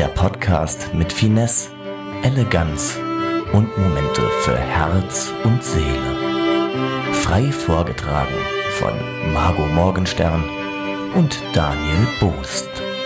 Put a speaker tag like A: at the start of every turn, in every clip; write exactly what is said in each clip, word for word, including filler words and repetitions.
A: Der Podcast mit Finesse, Eleganz und Momente für Herz und Seele. Frei vorgetragen von Margot Morgenstern und Daniel Boost.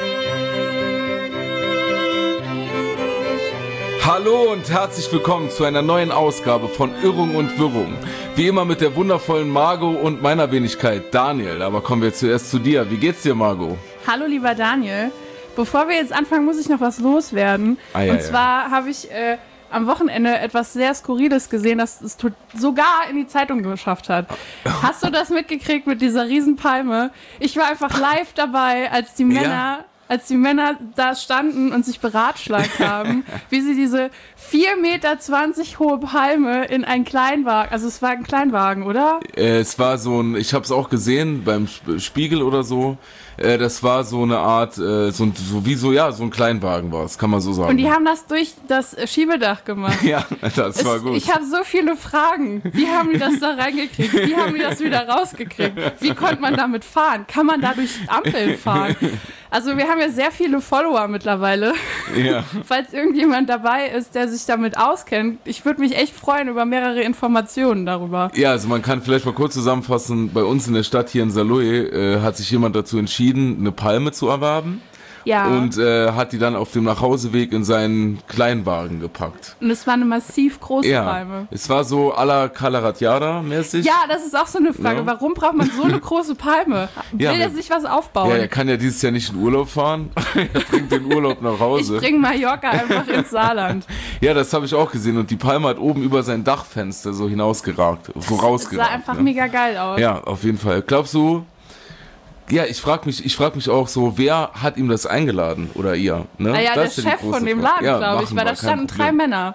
B: Hallo und herzlich willkommen zu einer neuen Ausgabe von Irrung und Wirrung. Wie immer mit der wundervollen Margot und meiner Wenigkeit Daniel. Aber kommen wir zuerst zu dir. Wie geht's dir, Margot?
C: Hallo, lieber Daniel. Bevor wir jetzt anfangen, muss ich noch was loswerden.
B: Ah, ja,
C: und
B: ja.
C: zwar habe ich äh, am Wochenende etwas sehr Skurriles gesehen, das es to- sogar in die Zeitung geschafft hat. Hast du das mitgekriegt mit dieser Riesenpalme? Ich war einfach live dabei, als die Männer...
B: Ja.
C: Als die Männer da standen und sich beratschlagt haben, wie sie diese vier Meter zwanzig hohe Palme in einen Kleinwagen, also es war ein Kleinwagen, oder?
B: Äh, es war so ein, ich habe es auch gesehen beim Sp- Spiegel oder so. Äh, das war so eine Art, äh, so, ein, so wie so, ja, so ein Kleinwagen war es, kann man so sagen.
C: Und die haben das durch das äh, Schiebedach gemacht.
B: Ja, das war
C: Es,
B: gut.
C: ich habe so viele Fragen. Wie haben die das da reingekriegt? Wie haben die das wieder rausgekriegt? Wie konnte man damit fahren? Kann man da durch Ampeln fahren? Also wir haben ja sehr viele Follower mittlerweile.
B: Ja.
C: Falls irgendjemand dabei ist, der sich damit auskennt, ich würde mich echt freuen über mehrere Informationen darüber.
B: Ja, also man kann vielleicht mal kurz zusammenfassen, bei uns in der Stadt hier in Saarlouis äh, hat sich jemand dazu entschieden, eine Palme zu erwerben.
C: Ja.
B: Und äh, hat die dann auf dem Nachhauseweg in seinen Kleinwagen gepackt.
C: Und es war eine massiv große
B: Ja,
C: Palme.
B: es war so à la Kalaratjada-mäßig.
C: Ja, das ist auch so eine Frage.
B: Ja.
C: Warum braucht man so eine große Palme? Will
B: Ja,
C: er
B: wir-
C: sich was aufbauen?
B: Ja, er kann ja dieses Jahr nicht in Urlaub fahren. Er bringt den Urlaub nach
C: ich
B: Hause.
C: bringe Mallorca einfach ins Saarland.
B: Ja, das habe ich auch gesehen. Und die Palme hat oben über sein Dachfenster so hinausgeragt, so
C: Es sah
B: rausgeragt.
C: einfach
B: ne?
C: mega geil aus.
B: Ja, auf jeden Fall. Glaubst du, ja, ich frage mich, ich frag mich auch so, wer hat ihm das eingeladen oder ihr? Ne?
C: Naja, der
B: Das ist ja die
C: Chef
B: große
C: von dem
B: Frage.
C: Laden,
B: Ja,
C: glaube ich,
B: machen
C: weil
B: wir,
C: da
B: kein
C: standen drei
B: Problem.
C: Männer,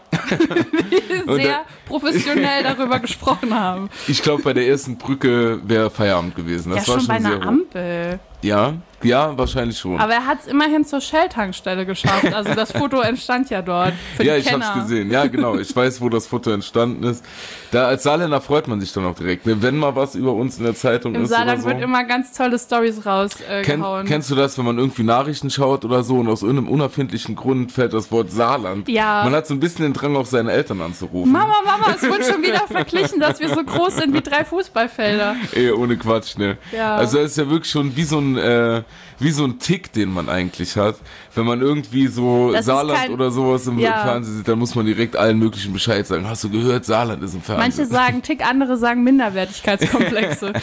C: die
B: Und
C: sehr
B: der-
C: professionell darüber gesprochen haben.
B: Ich glaube, bei der ersten Brücke wäre Feierabend gewesen. Das
C: ja,
B: war
C: schon bei
B: sehr
C: einer
B: hoch.
C: Ampel.
B: Ja, ja, wahrscheinlich schon.
C: Aber er hat es immerhin zur Shell-Tankstelle geschafft. Also das Foto entstand ja dort. Für
B: Ja,
C: die
B: ich
C: Kenner.
B: hab's gesehen. Ja, genau. Ich weiß, wo das Foto entstanden ist. Da als Saarländer freut man sich dann auch direkt. Ne? Wenn mal was über uns in der Zeitung
C: Im
B: ist
C: Saarland
B: oder so.
C: wird immer ganz tolle Storys rausgehauen. Äh,
B: Kenn,
C: gehauen.
B: kennst du das, wenn man irgendwie Nachrichten schaut oder so und aus irgendeinem unerfindlichen Grund fällt das Wort Saarland?
C: Ja.
B: Man hat so ein bisschen den Drang, auch seine Eltern anzurufen.
C: Mama, Mama, es wird schon wieder verglichen, dass wir so groß sind wie drei Fußballfelder.
B: Ey, ohne Quatsch, ne?
C: Ja.
B: Also es ist ja wirklich schon wie so ein äh, wie so ein Tick, den man eigentlich hat. Wenn man irgendwie so
C: Das ist
B: Saarland
C: kein-
B: oder sowas im
C: Ja.
B: Fernsehen sieht, dann muss man direkt allen möglichen Bescheid sagen. Hast du gehört, Saarland ist im
C: Manche
B: Fernsehen.
C: sagen Tick, andere sagen Minderwertigkeitskomplexe.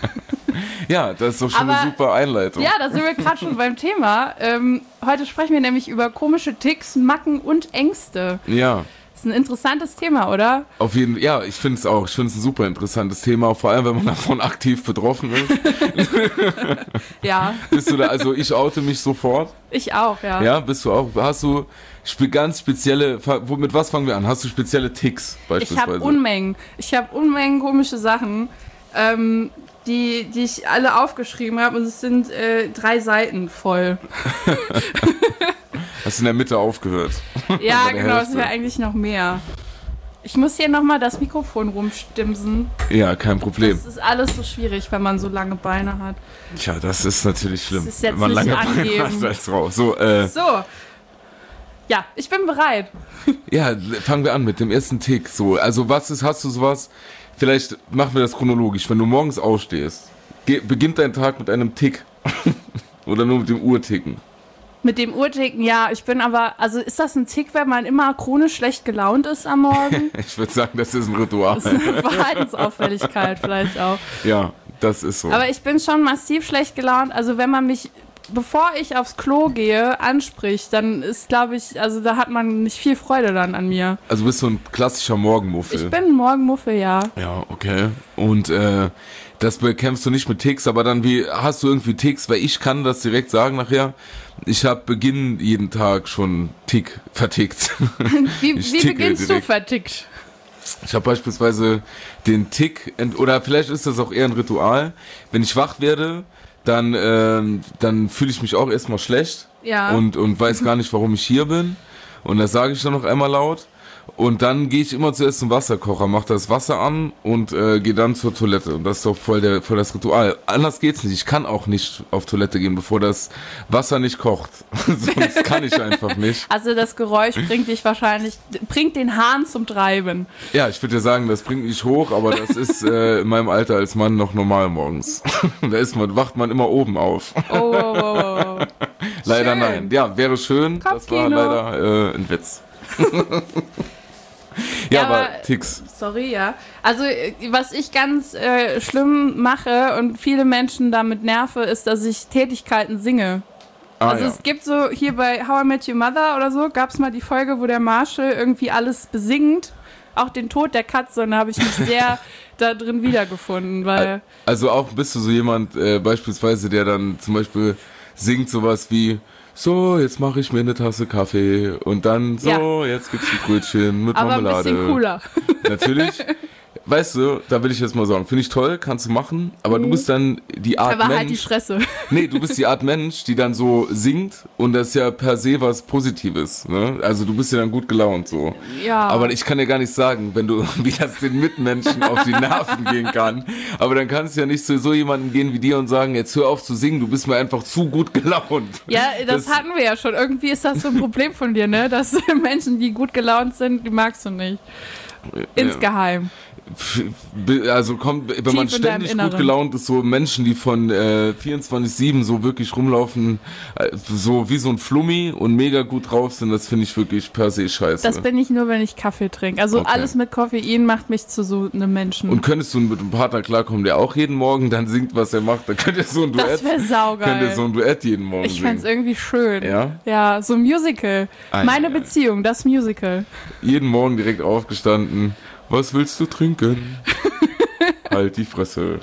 B: Ja, das ist doch schon
C: Aber-
B: eine super Einleitung.
C: Ja, da sind wir gerade schon beim Thema. Ähm, heute sprechen wir nämlich über komische Ticks, Macken und Ängste.
B: Ja.
C: Das ist ein interessantes Thema, oder?
B: Auf jeden Fall, ja, ich finde es auch. Ich finde es ein super interessantes Thema, vor allem, wenn man davon aktiv betroffen ist.
C: Ja,
B: Bist du da, also ich oute mich sofort.
C: ich auch, ja.
B: Ja, bist du auch. Hast du spe- ganz spezielle, wo- mit was fangen wir an? Hast du spezielle Ticks
C: Ich
B: beispielsweise?
C: habe Unmengen. Ich habe Unmengen komische Sachen, ähm, die, die ich alle aufgeschrieben habe. Und es sind äh, drei Seiten voll.
B: Hast in der Mitte aufgehört.
C: Ja,
B: Bei der
C: genau, es
B: Hälfte.
C: wäre eigentlich noch mehr. Ich muss hier nochmal das Mikrofon rumstimsen.
B: Ja, kein Problem.
C: Das ist alles so schwierig, wenn man so lange Beine hat.
B: Tja, das ist natürlich schlimm.
C: Das ist jetzt
B: wenn man
C: nicht
B: lange Beine
C: angeben.
B: hat als Frau. So, äh,
C: So. Ja, ich bin bereit.
B: ja, fangen wir an mit dem ersten Tick. So, also was ist, hast du sowas? Vielleicht machen wir das chronologisch. Wenn du morgens aufstehst, ge- beginnt dein Tag mit einem Tick. Oder nur mit dem Uhrticken.
C: Mit dem Uhrticken, ja, ich bin aber, also ist das ein Tick, wenn man immer chronisch schlecht gelaunt ist am Morgen?
B: Ich würde sagen, das ist ein Ritual.
C: Das ist eine Verhaltensauffälligkeit vielleicht auch.
B: Ja, das ist so.
C: Aber ich bin schon massiv schlecht gelaunt. Also wenn man mich, bevor ich aufs Klo gehe, anspricht, dann ist, glaube ich, also da hat man nicht viel Freude dann an mir.
B: Also bist du ein klassischer Morgenmuffel.
C: Ich bin ein Morgenmuffel, ja.
B: Ja, okay. Und äh, das bekämpfst du nicht mit Ticks, aber dann wie hast du irgendwie Ticks? Weil ich kann das direkt sagen nachher. Ich habe Beginn jeden Tag schon Tick vertickt.
C: Wie,
B: Ich
C: wie
B: ticke
C: beginnst
B: direkt.
C: du vertickt?
B: Ich habe beispielsweise den Tick, ent- oder vielleicht ist das auch eher ein Ritual. Wenn ich wach werde, dann, ähm, dann fühle ich mich auch erstmal schlecht
C: Ja.
B: und, und weiß gar nicht, warum ich hier bin. Und das sage ich dann noch einmal laut. Und dann gehe ich immer zuerst zum Wasserkocher, mache das Wasser an und äh, gehe dann zur Toilette. Und das ist doch voll, der, voll das Ritual. Anders geht's nicht. Ich kann auch nicht auf Toilette gehen, bevor das Wasser nicht kocht. Sonst kann ich einfach nicht.
C: Also das Geräusch bringt dich wahrscheinlich, bringt den Hahn zum Treiben.
B: Ja, ich würde ja sagen, das bringt mich hoch, aber das ist äh, in meinem Alter als Mann noch normal morgens. Da ist man, wacht man immer oben auf.
C: Oh, oh, oh, oh.
B: Leider
C: Schön.
B: nein. Ja, wäre schön.
C: Kopfkino.
B: Das war leider äh, ein Witz. Ja,
C: Ja,
B: aber,
C: aber
B: Ticks.
C: Sorry, ja. Also, äh, was ich ganz äh, schlimm mache und viele Menschen damit nerve, ist, dass ich Tätigkeiten singe.
B: Ah,
C: Also
B: ja.
C: es gibt so, hier bei How I Met Your Mother oder so, gab es mal die Folge, wo der Marshall irgendwie alles besingt, auch den Tod der Katze, und da habe ich mich sehr da drin wiedergefunden, weil...
B: Also auch bist du so jemand äh, beispielsweise, der dann zum Beispiel singt sowas wie: So, jetzt mache ich mir eine Tasse Kaffee und dann so,
C: Ja.
B: jetzt gibt's die Brötchen mit
C: aber ein
B: Marmelade.
C: bisschen cooler.
B: Natürlich. Weißt du, da will ich jetzt mal sagen, finde ich toll, kannst du machen, aber du bist dann die Art
C: Aber
B: Mensch.
C: halt die Fresse.
B: Nee, du bist die Art Mensch, die dann so singt und das ist ja per se was Positives, ne? Also du bist ja dann gut gelaunt so.
C: Ja.
B: Aber ich kann dir gar nicht sagen, wenn du, wie das den Mitmenschen auf die Nerven gehen kann. Aber dann kannst du ja nicht zu so jemandem gehen wie dir und sagen, jetzt hör auf zu singen, du bist mir einfach zu gut gelaunt.
C: Ja, das,
B: Das-
C: hatten wir ja schon. Irgendwie ist das so ein Problem von dir, ne? Dass Menschen, die gut gelaunt sind, die magst du nicht. Insgeheim.
B: Also kommt, wenn man
C: Tief in deinem
B: ständig gut
C: Inneren.
B: gelaunt ist, so Menschen, die von äh, vierundzwanzig sieben so wirklich rumlaufen, äh, so wie so ein Flummi und mega gut drauf sind, das finde ich wirklich per se scheiße.
C: Das bin ich nur, wenn ich Kaffee trinke. Also
B: Okay.
C: alles mit Koffein macht mich zu so einem Menschen.
B: Und könntest du mit einem Partner klarkommen, der auch jeden Morgen dann singt, was er macht, dann könnt ihr so ein Duett,
C: das wäre
B: könnt ihr
C: saugeil.
B: so ein Duett jeden Morgen
C: Ich fände es
B: singen.
C: irgendwie schön.
B: Ja?
C: Ja, so ein Musical.
B: Ei,
C: Meine
B: ei.
C: Beziehung, das Musical.
B: Jeden Morgen direkt aufgestanden. Was willst du trinken? Halt die Fresse.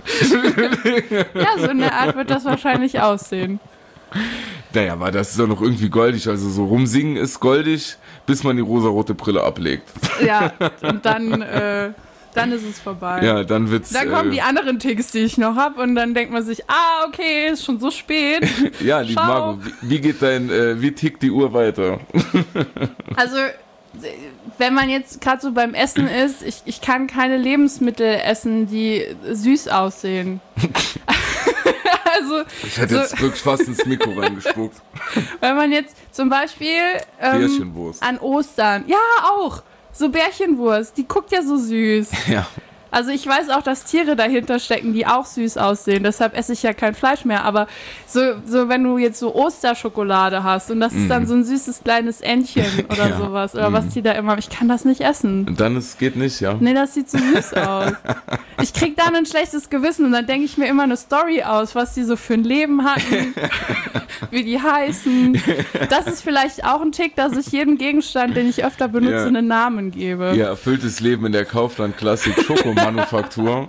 C: Ja, so in der Art wird das wahrscheinlich aussehen.
B: Naja, aber das ist doch noch irgendwie goldig. Also so rumsingen ist goldig, bis man die rosarote Brille ablegt.
C: Ja, und dann, äh, dann ist es vorbei.
B: Ja, dann wird's.
C: Dann kommen
B: äh,
C: die anderen Ticks, die ich noch habe, und dann denkt man sich, ah, okay, ist schon so spät.
B: Ja, liebe
C: Ciao.
B: Margot, wie, wie geht dein, äh, wie tickt die Uhr weiter?
C: Also, wenn man jetzt gerade so beim Essen ist, ich, ich kann keine Lebensmittel essen, die süß aussehen. Also,
B: Ich hätte
C: so,
B: jetzt wirklich fast ins Mikro reingespuckt.
C: wenn man jetzt zum Beispiel ähm,
B: Bärchenwurst.
C: an Ostern, ja auch, so Bärchenwurst, die guckt ja so süß.
B: Ja.
C: Also ich weiß auch, dass Tiere dahinter stecken, die auch süß aussehen. Deshalb esse ich ja kein Fleisch mehr. Aber so, so wenn du jetzt so Osterschokolade hast und das ist dann so ein süßes kleines Entchen oder
B: Ja.
C: sowas oder was die da immer... Ich kann das nicht essen.
B: Und dann, es geht nicht, ja.
C: Nee, das sieht so süß aus. Ich krieg dann ein schlechtes Gewissen und dann denke ich mir immer eine Story aus, was die so für ein Leben hatten, wie die heißen. Das ist vielleicht auch ein Tick, dass ich jedem Gegenstand, den ich öfter benutze,
B: Ja.
C: einen Namen gebe.
B: Ihr erfülltes Leben in der Kaufland-Klassik Schokomanufaktur.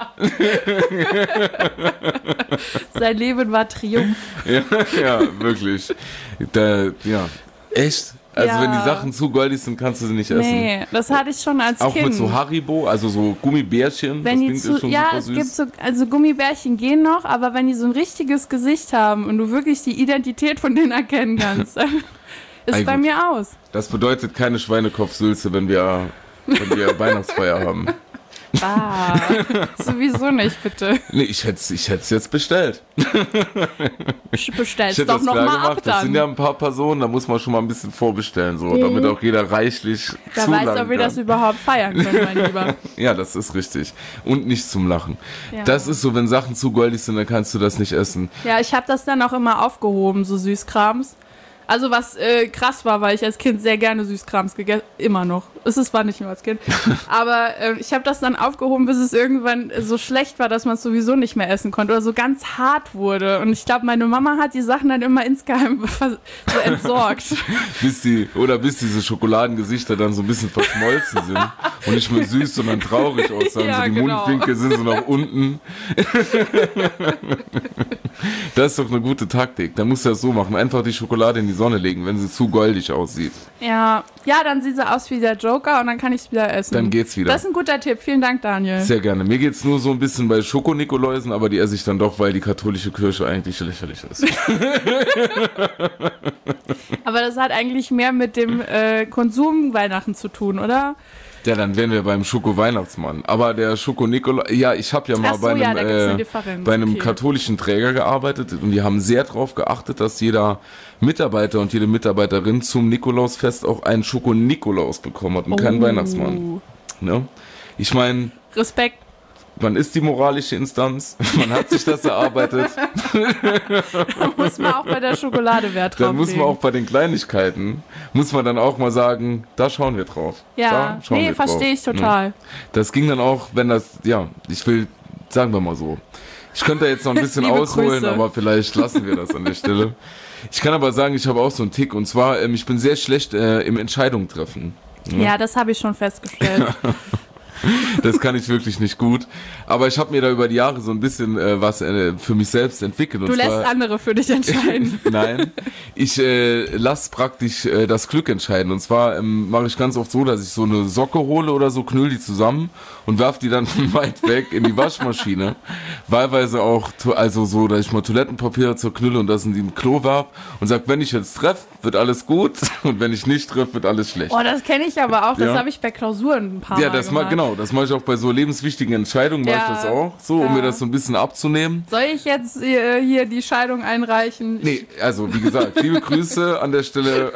C: Sein Leben war Triumph.
B: Ja, ja, wirklich. Da, ja. Echt? Also
C: Ja.
B: wenn die Sachen zu goldig sind, kannst du sie nicht essen.
C: Nee, das hatte ich schon als
B: Auch
C: Kind.
B: mit so Haribo, also so Gummibärchen,
C: wenn die
B: das
C: zu,
B: klingt schon
C: ja,
B: super
C: es
B: süß.
C: gibt so, also Gummibärchen gehen noch, aber wenn die so ein richtiges Gesicht haben und du wirklich die Identität von denen erkennen kannst, dann ist
B: Ei,
C: bei
B: gut.
C: mir aus.
B: Das bedeutet keine Schweinekopfsülze, wenn wir, wenn wir Weihnachtsfeier haben.
C: Ah, sowieso nicht, bitte.
B: Nee, ich hätte es ich hätt's jetzt bestellt. Ich
C: Bestellst
B: hätte
C: doch
B: das
C: noch
B: klar
C: mal ab
B: gemacht. Das sind ja
C: dann.
B: ein paar Personen, da muss man schon mal ein bisschen vorbestellen, so, damit auch jeder reichlich
C: Da
B: zulangen
C: weißt du, ob wir
B: kann.
C: das überhaupt feiern können, mein Lieber.
B: Ja, das ist richtig. Und nicht zum Lachen.
C: Ja.
B: Das ist so, wenn Sachen zu goldig sind, dann kannst du das nicht essen.
C: Ja, ich habe das dann auch immer aufgehoben, so Süßkrams. Also was äh, krass war, weil ich als Kind sehr gerne Süßkrams gegessen, immer noch. Es ist zwar nicht nur als Kind, aber äh, ich habe das dann aufgehoben, bis es irgendwann so schlecht war, dass man es sowieso nicht mehr essen konnte oder so ganz hart wurde. Und ich glaube, meine Mama hat die Sachen dann immer insgeheim vers- so entsorgt.
B: Bis die, oder bis diese Schokoladengesichter dann so ein bisschen verschmolzen sind und nicht mehr süß, sondern traurig aussahen.
C: Ja,
B: so die
C: genau.
B: Mundwinkel sind so nach unten. Das ist doch eine gute Taktik. Da musst du das so machen. Einfach die Schokolade in die Sonne legen, wenn sie zu goldig aussieht.
C: Ja, ja, dann sieht sie aus wie der Joker und dann kann ich es wieder essen.
B: Dann geht's wieder.
C: Das ist ein guter Tipp. Vielen Dank, Daniel.
B: Sehr gerne. Mir geht's nur so ein bisschen bei Schokonikoläusen, aber die esse ich dann doch, weil die katholische Kirche eigentlich lächerlich ist.
C: Aber das hat eigentlich mehr mit dem äh, Konsum Weihnachten zu tun, oder?
B: Ja, dann wären wir beim Schoko-Weihnachtsmann. Aber der Schoko-Nikolaus, ja, ich habe ja mal
C: Ach so,
B: bei einem,
C: ja, da gibt's eine
B: äh,
C: Differenz,
B: bei einem
C: okay.
B: katholischen Träger gearbeitet und die haben sehr darauf geachtet, dass jeder Mitarbeiter und jede Mitarbeiterin zum Nikolausfest auch einen Schoko-Nikolaus bekommen hat und keinen
C: Oh.
B: Weihnachtsmann. Ne? Ich meine,
C: Respekt.
B: man ist die moralische Instanz, man hat sich das erarbeitet.
C: Da muss man auch bei der Schokolade Wert drauf
B: Dann muss man
C: legen.
B: auch bei den Kleinigkeiten, muss man dann auch mal sagen, da schauen wir drauf.
C: Ja,
B: da schauen
C: nee,
B: wir drauf.
C: verstehe ich
B: Ja.
C: total.
B: Das ging dann auch, wenn das, ja, ich will, sagen wir mal so. Ich könnte da jetzt noch ein bisschen
C: Liebe
B: ausholen,
C: Grüße.
B: aber vielleicht lassen wir das an der Stelle. Ich kann aber sagen, ich habe auch so einen Tick und zwar, ähm, ich bin sehr schlecht äh, im Entscheidungen treffen.
C: Ja, das habe ich schon festgestellt.
B: Das kann ich wirklich nicht gut. Aber ich habe mir da über die Jahre so ein bisschen äh, was äh, für mich selbst entwickelt. Und
C: Du lässt
B: zwar,
C: andere für dich entscheiden.
B: Nein, ich äh, lasse praktisch äh, das Glück entscheiden. Und zwar ähm, mache ich ganz oft so, dass ich so eine Socke hole oder so, knüll die zusammen und werf die dann weit weg in die Waschmaschine. Wahlweise auch, to- also so, dass ich mal Toilettenpapier zur Knülle und das in die Klo werf und sag, wenn ich jetzt treff, wird alles gut und wenn ich nicht treff, wird alles schlecht.
C: Oh, das kenne ich aber auch. Das
B: Ja.
C: habe ich bei Klausuren ein paar
B: Ja,
C: Mal
B: das mal
C: gemacht.
B: genau, das mache ich auch bei so lebenswichtigen Entscheidungen, mache
C: Ja,
B: ich das auch, so, um
C: ja.
B: mir das so ein bisschen abzunehmen.
C: Soll ich jetzt äh, hier die Scheidung einreichen?
B: Nee, also wie gesagt, liebe Grüße an der Stelle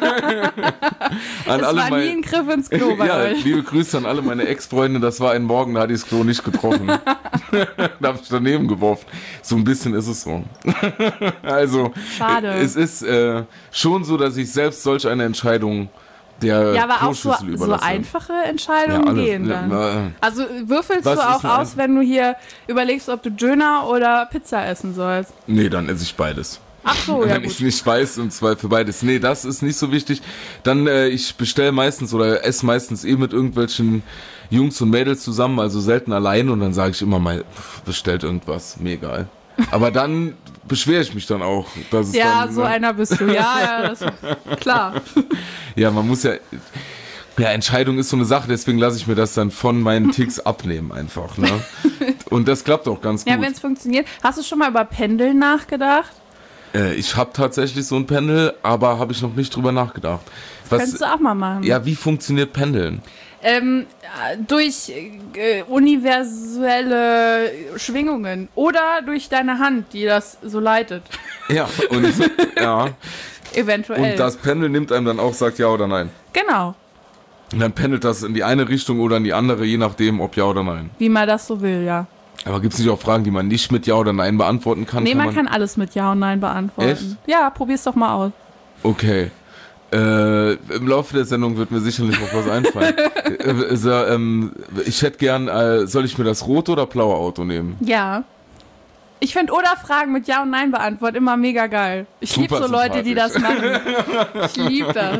B: an
C: Es
B: alle
C: war nie
B: meine
C: ein Griff ins Klo bei
B: ja,
C: euch.
B: liebe Grüße an alle meine Ex-Freunde, das war ein Morgen, da hatte ich das Klo nicht getroffen. Da habe ich daneben geworfen. So ein bisschen ist es so. Also,
C: Schade.
B: es ist äh, schon so, dass ich selbst solch eine Entscheidung der
C: Ja, aber auch so,
B: Kloschüssel
C: so
B: überlasse.
C: einfache Entscheidungen
B: Ja, alle.
C: gehen
B: Ja,
C: dann.
B: na,
C: Also würfelst
B: Was
C: du
B: ist
C: auch
B: denn
C: aus,
B: ein-
C: wenn du hier überlegst, ob du Döner oder Pizza essen sollst?
B: Nee, dann esse ich beides.
C: Ach so, ja
B: Wenn ich
C: gut.
B: nicht weiß, und zwar für beides. Nee, das ist nicht so wichtig. Dann, äh, ich bestelle meistens oder esse meistens eh mit irgendwelchen Jungs und Mädels zusammen, also selten allein und dann sage ich immer mal, pff, bestellt irgendwas, mir egal. Aber dann beschwere ich mich dann auch. Dass es
C: Ja,
B: dann,
C: so
B: ne?
C: einer bist du. Ja, ja, das klar.
B: Ja, man muss ja, ja, Entscheidung ist so eine Sache, deswegen lasse ich mir das dann von meinen Ticks abnehmen einfach, ne? Und das klappt auch ganz
C: Ja,
B: gut.
C: wenn es funktioniert. Hast du schon mal über Pendeln nachgedacht?
B: Äh, ich habe tatsächlich so ein Pendel, aber habe ich noch nicht drüber nachgedacht. Was,
C: Könntest du auch mal machen.
B: ja, wie funktioniert Pendeln?
C: Ähm, äh, durch äh, universelle Schwingungen oder durch deine Hand, die das so leitet.
B: Ja, und, ja,
C: Eventuell.
B: und das Pendel nimmt einem dann auch, sagt ja oder nein.
C: Genau,
B: Und dann pendelt das in die eine Richtung oder in die andere, je nachdem, ob ja oder nein.
C: wie man das so will, ja.
B: Aber gibt es nicht auch Fragen, die man nicht mit ja oder nein beantworten kann?
C: Nee,
B: kann
C: man kann alles mit Ja und Nein beantworten.
B: Echt?
C: Ja, probier's doch mal aus.
B: Okay. Äh, im Laufe der Sendung wird mir sicherlich noch was einfallen. äh, so, ähm, ich hätte gern, äh, soll ich mir das rote oder blaue Auto nehmen?
C: Ja. Ich finde oder Fragen mit Ja und Nein beantworten immer mega geil. Ich liebe
B: Super
C: so Leute, die das machen. Ich liebe das.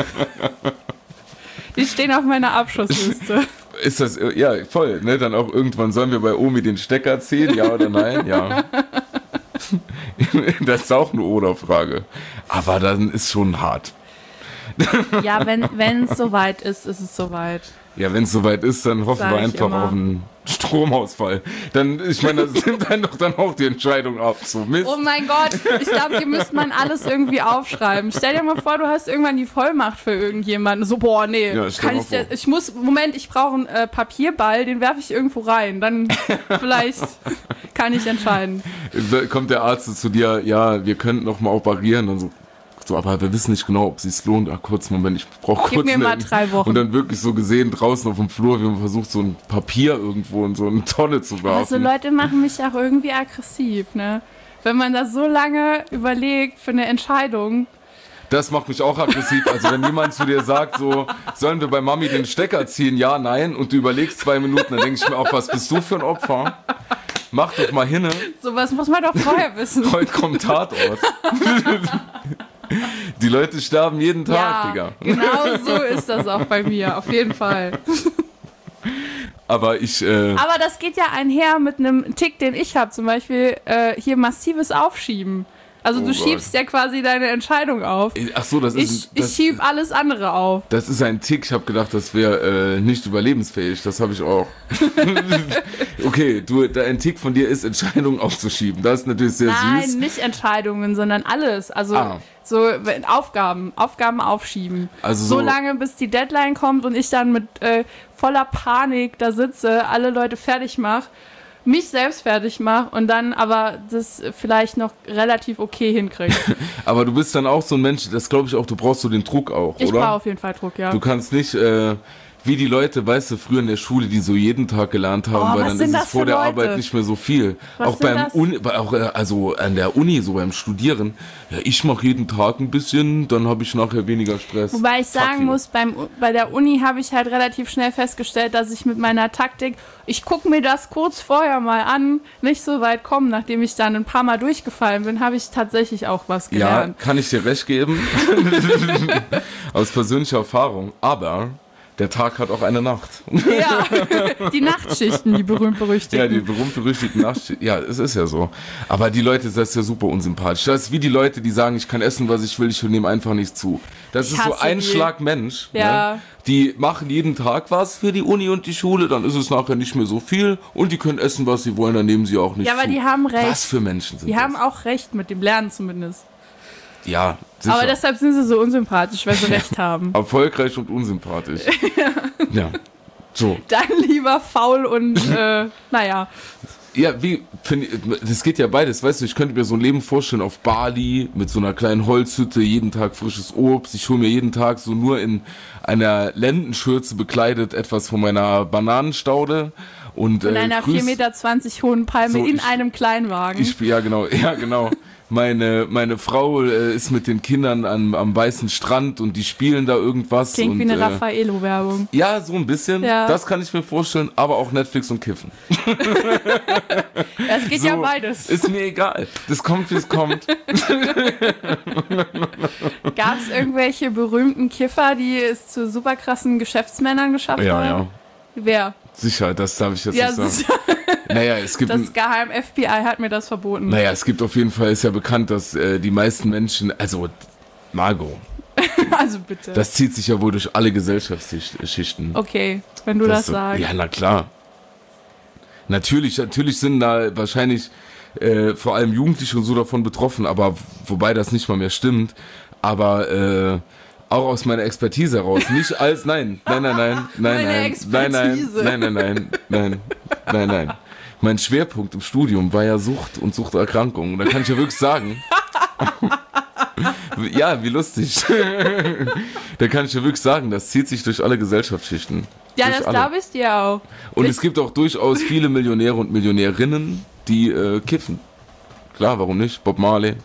C: Die stehen auf meiner Abschussliste.
B: Ist das, äh, ja, voll, ne? Dann auch irgendwann, sollen wir bei Omi den Stecker ziehen, ja oder nein? Ja. Das ist auch eine Oder-Frage. Aber dann ist schon hart.
C: Ja, wenn es soweit ist, ist es soweit.
B: Ja, wenn es soweit ist, dann hoffen
C: Sag
B: wir
C: ich
B: einfach
C: immer.
B: auf einen Stromausfall. Dann, ich meine, das nimmt einen doch dann auch die Entscheidung ab. So, Mist.
C: Oh mein Gott, ich glaube, hier müsste man alles irgendwie aufschreiben. Stell dir mal vor, du hast irgendwann die Vollmacht für irgendjemanden. So, boah, nee,
B: Ja, stell
C: kann
B: mal
C: ich, der,
B: vor.
C: ich muss, Moment, ich brauche einen äh, Papierball, den werfe ich irgendwo rein. Dann vielleicht kann ich entscheiden.
B: Da kommt der Arzt so zu dir, ja, wir könnten noch mal operieren und so. So, aber wir wissen nicht genau, ob es sich lohnt. Ach, kurz, Moment, ich brauche
C: Gib
B: kurz
C: mir
B: eine-
C: mal drei Wochen.
B: Und dann wirklich so gesehen draußen auf dem Flur, wie man versucht, so ein Papier irgendwo in so eine Tonne zu werfen.
C: Also Leute machen mich auch irgendwie aggressiv, ne? Wenn man das so lange überlegt für eine Entscheidung.
B: Das macht mich auch aggressiv. Also wenn jemand zu dir sagt, so, sollen wir bei Mami den Stecker ziehen? Ja, nein. Und du überlegst zwei Minuten, dann denke ich mir auch, was bist du für ein Opfer? Mach doch mal hinne.
C: Sowas muss man doch vorher wissen.
B: Heute kommt Tatort. Die Leute sterben jeden Tag,
C: Ja,
B: Digga.
C: genau so ist das auch bei mir, auf jeden Fall.
B: Aber ich, äh,
C: Aber das geht ja einher mit einem Tick, den ich habe, zum Beispiel äh, hier massives Aufschieben. Also
B: Oh
C: du
B: Gott.
C: schiebst ja quasi deine Entscheidung auf.
B: Ach so, das ist
C: Ich,
B: ein, das,
C: ich schieb alles andere auf.
B: das ist ein Tick. Ich habe gedacht, das wäre äh, nicht überlebensfähig. Das habe ich auch. Okay, du, da ein Tick von dir ist, Entscheidungen aufzuschieben. Das ist natürlich sehr
C: Nein,
B: süß.
C: nicht Entscheidungen, sondern alles. Also
B: Ah.
C: so wenn- Aufgaben, Aufgaben aufschieben.
B: Also
C: so
B: so-
C: lange, bis die Deadline kommt und ich dann mit äh, voller Panik da sitze, alle Leute fertig mache, mich selbst fertig mache und dann aber das vielleicht noch relativ okay hinkriege.
B: Aber du bist dann auch so ein Mensch, das glaube ich auch, du brauchst so den Druck auch,
C: Ich
B: oder?
C: brauche auf jeden Fall Druck, ja.
B: Du kannst nicht, äh, wie die Leute, weißt du, früher in der Schule, die so jeden Tag gelernt haben,
C: Oh,
B: weil
C: was
B: dann
C: sind
B: ist es
C: das
B: vor
C: für
B: der
C: Leute?
B: Arbeit nicht mehr so viel.
C: Was
B: auch
C: sind
B: beim
C: das?
B: Uni, bei- auch, äh, also an der Uni, so beim Studieren, ja, ich mache jeden Tag ein bisschen, dann habe ich nachher weniger Stress.
C: Wobei ich
B: Fuck
C: sagen
B: you.
C: muss, beim, bei der Uni habe ich halt relativ schnell festgestellt, dass ich mit meiner Taktik, ich gucke mir das kurz vorher mal an, nicht so weit komme. Nachdem ich dann ein paar Mal durchgefallen bin, habe ich tatsächlich auch was
B: Ja,
C: gelernt.
B: kann ich dir recht geben. Aus persönlicher Erfahrung. Aber der Tag hat auch eine Nacht.
C: Ja, die Nachtschichten, die berühmt-berüchtigten.
B: Ja, die berühmt-berüchtigten Nachtschichten. Ja, es ist ja so. Aber die Leute, das ist ja super unsympathisch. Das ist wie die Leute, die sagen, ich kann essen, was ich will, ich nehme einfach nicht zu. Das
C: Ich
B: ist so
C: hasse
B: ein
C: die.
B: Schlag Mensch.
C: Ja.
B: Ne? Die machen jeden Tag was für die Uni und die Schule, dann ist es nachher nicht mehr so viel und die können essen, was sie wollen, dann nehmen sie auch nicht
C: Ja,
B: zu.
C: aber die haben recht.
B: Was für Menschen sind
C: Die
B: das?
C: haben auch recht mit dem Lernen zumindest.
B: Ja, sicher.
C: Aber deshalb sind sie so unsympathisch, weil sie recht haben.
B: Erfolgreich und unsympathisch. Ja. So.
C: Dann lieber faul und, äh, naja.
B: Ja, wie, find, das geht ja beides, weißt du, ich könnte mir so ein Leben vorstellen auf Bali mit so einer kleinen Holzhütte, jeden Tag frisches Obst, ich hole mir jeden Tag so nur in einer Lendenschürze bekleidet etwas von meiner Bananenstaude und
C: In
B: äh,
C: einer
B: grüß-
C: vier Meter zwanzig hohen Palme
B: So,
C: in
B: ich-
C: einem Kleinwagen.
B: Ich spiel, ja genau, ja genau. Meine, meine Frau äh, ist mit den Kindern am, am weißen Strand und die spielen da irgendwas.
C: Klingt
B: und,
C: wie eine
B: äh,
C: Raffaello-Werbung.
B: Ja, so ein bisschen.
C: Ja.
B: Das kann ich mir vorstellen, aber auch Netflix und Kiffen.
C: Es geht
B: So,
C: ja beides.
B: Ist mir egal. Das kommt, wie es kommt.
C: Gab es irgendwelche berühmten Kiffer, die es zu super krassen Geschäftsmännern geschafft
B: Ja,
C: haben?
B: ja.
C: Wer?
B: Sicher, das darf ich jetzt
C: Ja,
B: nicht sagen.
C: sicher.
B: Naja, es gibt,
C: Das
B: ein,
C: Geheim F B I hat mir das verboten.
B: naja, es gibt auf jeden Fall, ist ja bekannt, dass äh, die meisten Menschen, also Margot,
C: Also bitte.
B: das zieht sich ja wohl durch alle Gesellschaftsschichten.
C: Okay, wenn du das, sagst.
B: Ja, na klar. Natürlich, natürlich sind da wahrscheinlich äh, vor allem Jugendliche und so davon betroffen, aber wobei das nicht mal mehr stimmt. Aber äh, auch aus meiner Expertise heraus. Nicht als, nein, nein, nein, nein, nein,
C: Meine
B: nein, nein, nein,
C: Expertise.
B: nein, nein, nein, nein, nein, nein. Mein Schwerpunkt im Studium war ja Sucht und Suchterkrankungen. Da kann ich ja wirklich sagen. Ja, wie lustig. Da kann ich ja wirklich sagen, das zieht sich durch alle Gesellschaftsschichten.
C: Ja,
B: Durch
C: das
B: alle.
C: glaube ich dir auch.
B: Und es gibt auch durchaus viele Millionäre und Millionärinnen, die äh, kiffen. Klar, warum nicht? Bob Marley.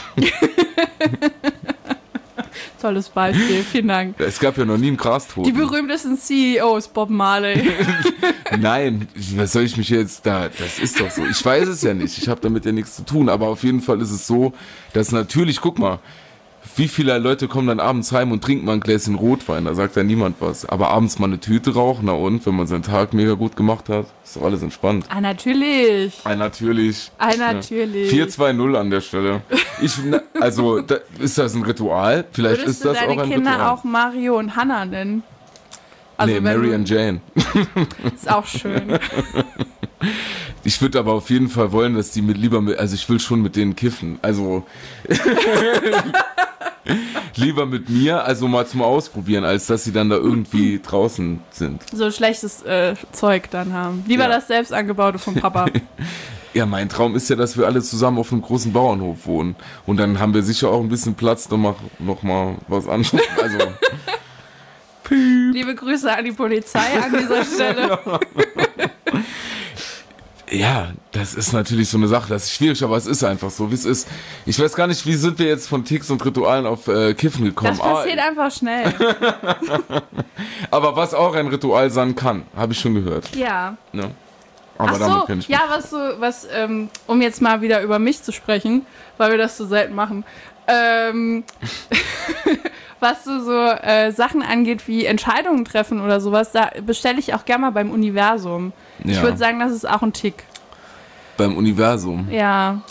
C: Tolles Beispiel, vielen Dank.
B: Es gab ja noch nie einen
C: Die
B: Grastoten.
C: berühmtesten C E Os, Bob Marley.
B: Nein, was soll ich mich jetzt da... Das ist doch so. Ich weiß es ja nicht. Ich habe damit ja nichts zu tun. Aber auf jeden Fall ist es so, dass natürlich, guck mal, wie viele Leute kommen dann abends heim und trinken mal ein Gläschen Rotwein? Da sagt ja niemand was. Aber abends mal eine Tüte rauchen, na und, wenn man seinen Tag mega gut gemacht hat, ist doch alles entspannt.
C: Ah, natürlich.
B: Ah, natürlich.
C: Ah, natürlich.
B: vier zwei null an der Stelle. Ich, na, also, da, ist das ein Ritual? Vielleicht
C: Würdest
B: ist
C: du
B: das
C: deine
B: auch ein
C: Kinder
B: Ritual.
C: auch Mario und Hannah nennen? Also
B: nee,
C: wenn
B: Mary
C: du-
B: and Jane.
C: Ist auch schön.
B: Ich würde aber auf jeden Fall wollen, dass die mit lieber mit, also ich will schon mit denen kiffen. Also lieber mit mir, also mal zum Ausprobieren, als dass sie dann da irgendwie draußen sind.
C: So schlechtes äh, Zeug dann haben. Lieber
B: Ja.
C: das selbst angebaute vom Papa.
B: Ja, mein Traum ist ja, dass wir alle zusammen auf einem großen Bauernhof wohnen. Und dann haben wir sicher auch ein bisschen Platz, noch mal, noch mal was anschauen. Also,
C: Liebe Grüße an die Polizei an dieser Stelle.
B: ja, das ist natürlich so eine Sache, das ist schwierig, aber es ist einfach so, wie es ist. Ich weiß gar nicht, wie sind wir jetzt von Ticks und Ritualen auf äh, Kiffen gekommen.
C: Das passiert
B: ah,
C: einfach schnell.
B: aber was auch ein Ritual sein kann, habe ich schon gehört.
C: Ja.
B: Ne? Aber
C: Ach
B: damit
C: so,
B: kann ich
C: ja, was so, was, ähm, um jetzt mal wieder über mich zu sprechen, weil wir das so selten machen. Ähm, was so, so äh, Sachen angeht wie Entscheidungen treffen oder sowas, da bestelle ich auch gerne mal beim Universum. Ich
B: Ja.
C: würde sagen, das ist auch ein Tick.
B: Beim Universum.
C: Ja.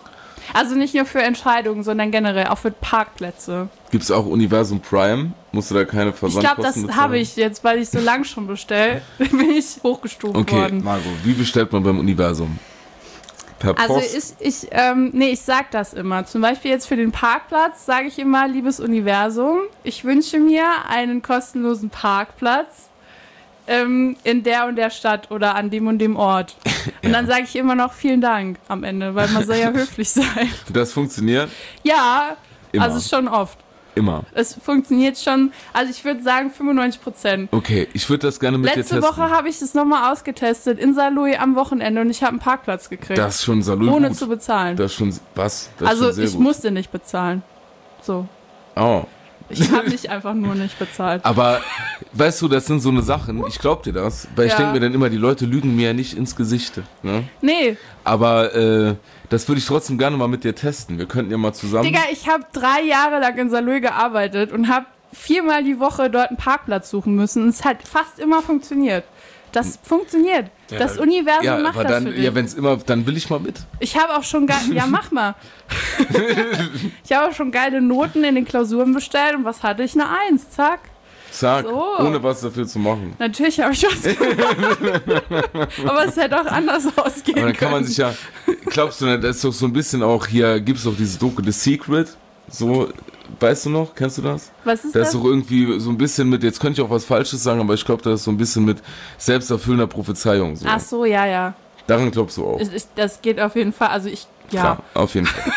C: Also nicht nur für Entscheidungen, sondern generell auch für Parkplätze.
B: Gibt es auch Universum Prime? Musst du da keine
C: Ich
B: Versandkosten
C: glaube, das
B: bezahlen?
C: habe ich jetzt, weil ich so lang schon bestelle, bin ich hochgestuft
B: Okay,
C: worden.
B: Margot, wie bestellt man beim Universum? Per
C: Also
B: Post?
C: ich, ich, ähm, nee, ich sag das immer. Zum Beispiel jetzt für den Parkplatz sage ich immer, liebes Universum, ich wünsche mir einen kostenlosen Parkplatz ähm, in der und der Stadt oder an dem und dem Ort. Und
B: Ja.
C: dann sage ich immer noch vielen Dank am Ende, weil man soll ja höflich sein.
B: Das funktioniert
C: Ja,
B: Immer.
C: also schon oft.
B: immer.
C: Es funktioniert schon, also ich würde sagen fünfundneunzig Prozent.
B: Okay, ich würde das gerne mit
C: Letzte
B: dir testen.
C: Woche habe ich das nochmal ausgetestet in Saarlouis am Wochenende und ich habe einen Parkplatz gekriegt.
B: Das ist schon Salon
C: ohne
B: gut.
C: zu bezahlen.
B: Das ist schon, was? Das ist
C: Also
B: schon sehr
C: ich
B: gut.
C: musste nicht bezahlen. So.
B: Oh.
C: Ich habe nicht einfach nur nicht bezahlt.
B: Aber, weißt du, das sind so eine Sachen, ich glaub dir das, weil ich
C: Ja.
B: denke mir dann immer, die Leute lügen mir ja nicht ins Gesicht. Ne?
C: Nee,
B: Aber äh, das würde ich trotzdem gerne mal mit dir testen. Wir könnten ja mal zusammen...
C: Digga, ich habe drei Jahre lang in Saarlouis gearbeitet und habe viermal die Woche dort einen Parkplatz suchen müssen. Und es hat fast immer funktioniert. Das funktioniert.
B: Ja,
C: das
B: dann-
C: Universum
B: ja,
C: macht
B: aber
C: das
B: dann,
C: für dich.
B: ja, wenn es immer, dann will ich mal mit.
C: Ich habe auch schon geil, ja mach mal. Ich habe auch schon geile Noten in den Klausuren bestellt und was hatte ich? Eine Eins, zack.
B: Zack,
C: So.
B: ohne was dafür zu machen.
C: Natürlich habe ich was gemacht. Aber es hätte auch anders ausgehen
B: Aber dann kann man
C: können.
B: sich ja, glaubst du, nicht, das ist doch so ein bisschen auch hier, gibt es doch dieses Doku The Secret, so, weißt du noch, kennst du das?
C: Was ist
B: Das
C: das?
B: ist doch irgendwie so ein bisschen mit, jetzt könnte ich auch was Falsches sagen, aber ich glaube, das ist so ein bisschen mit selbsterfüllender Prophezeiung. So.
C: Ach so, ja, ja.
B: Daran glaubst du auch.
C: Ich, ich, das geht auf jeden Fall. Also ich, ja,
B: Klar, auf jeden Fall.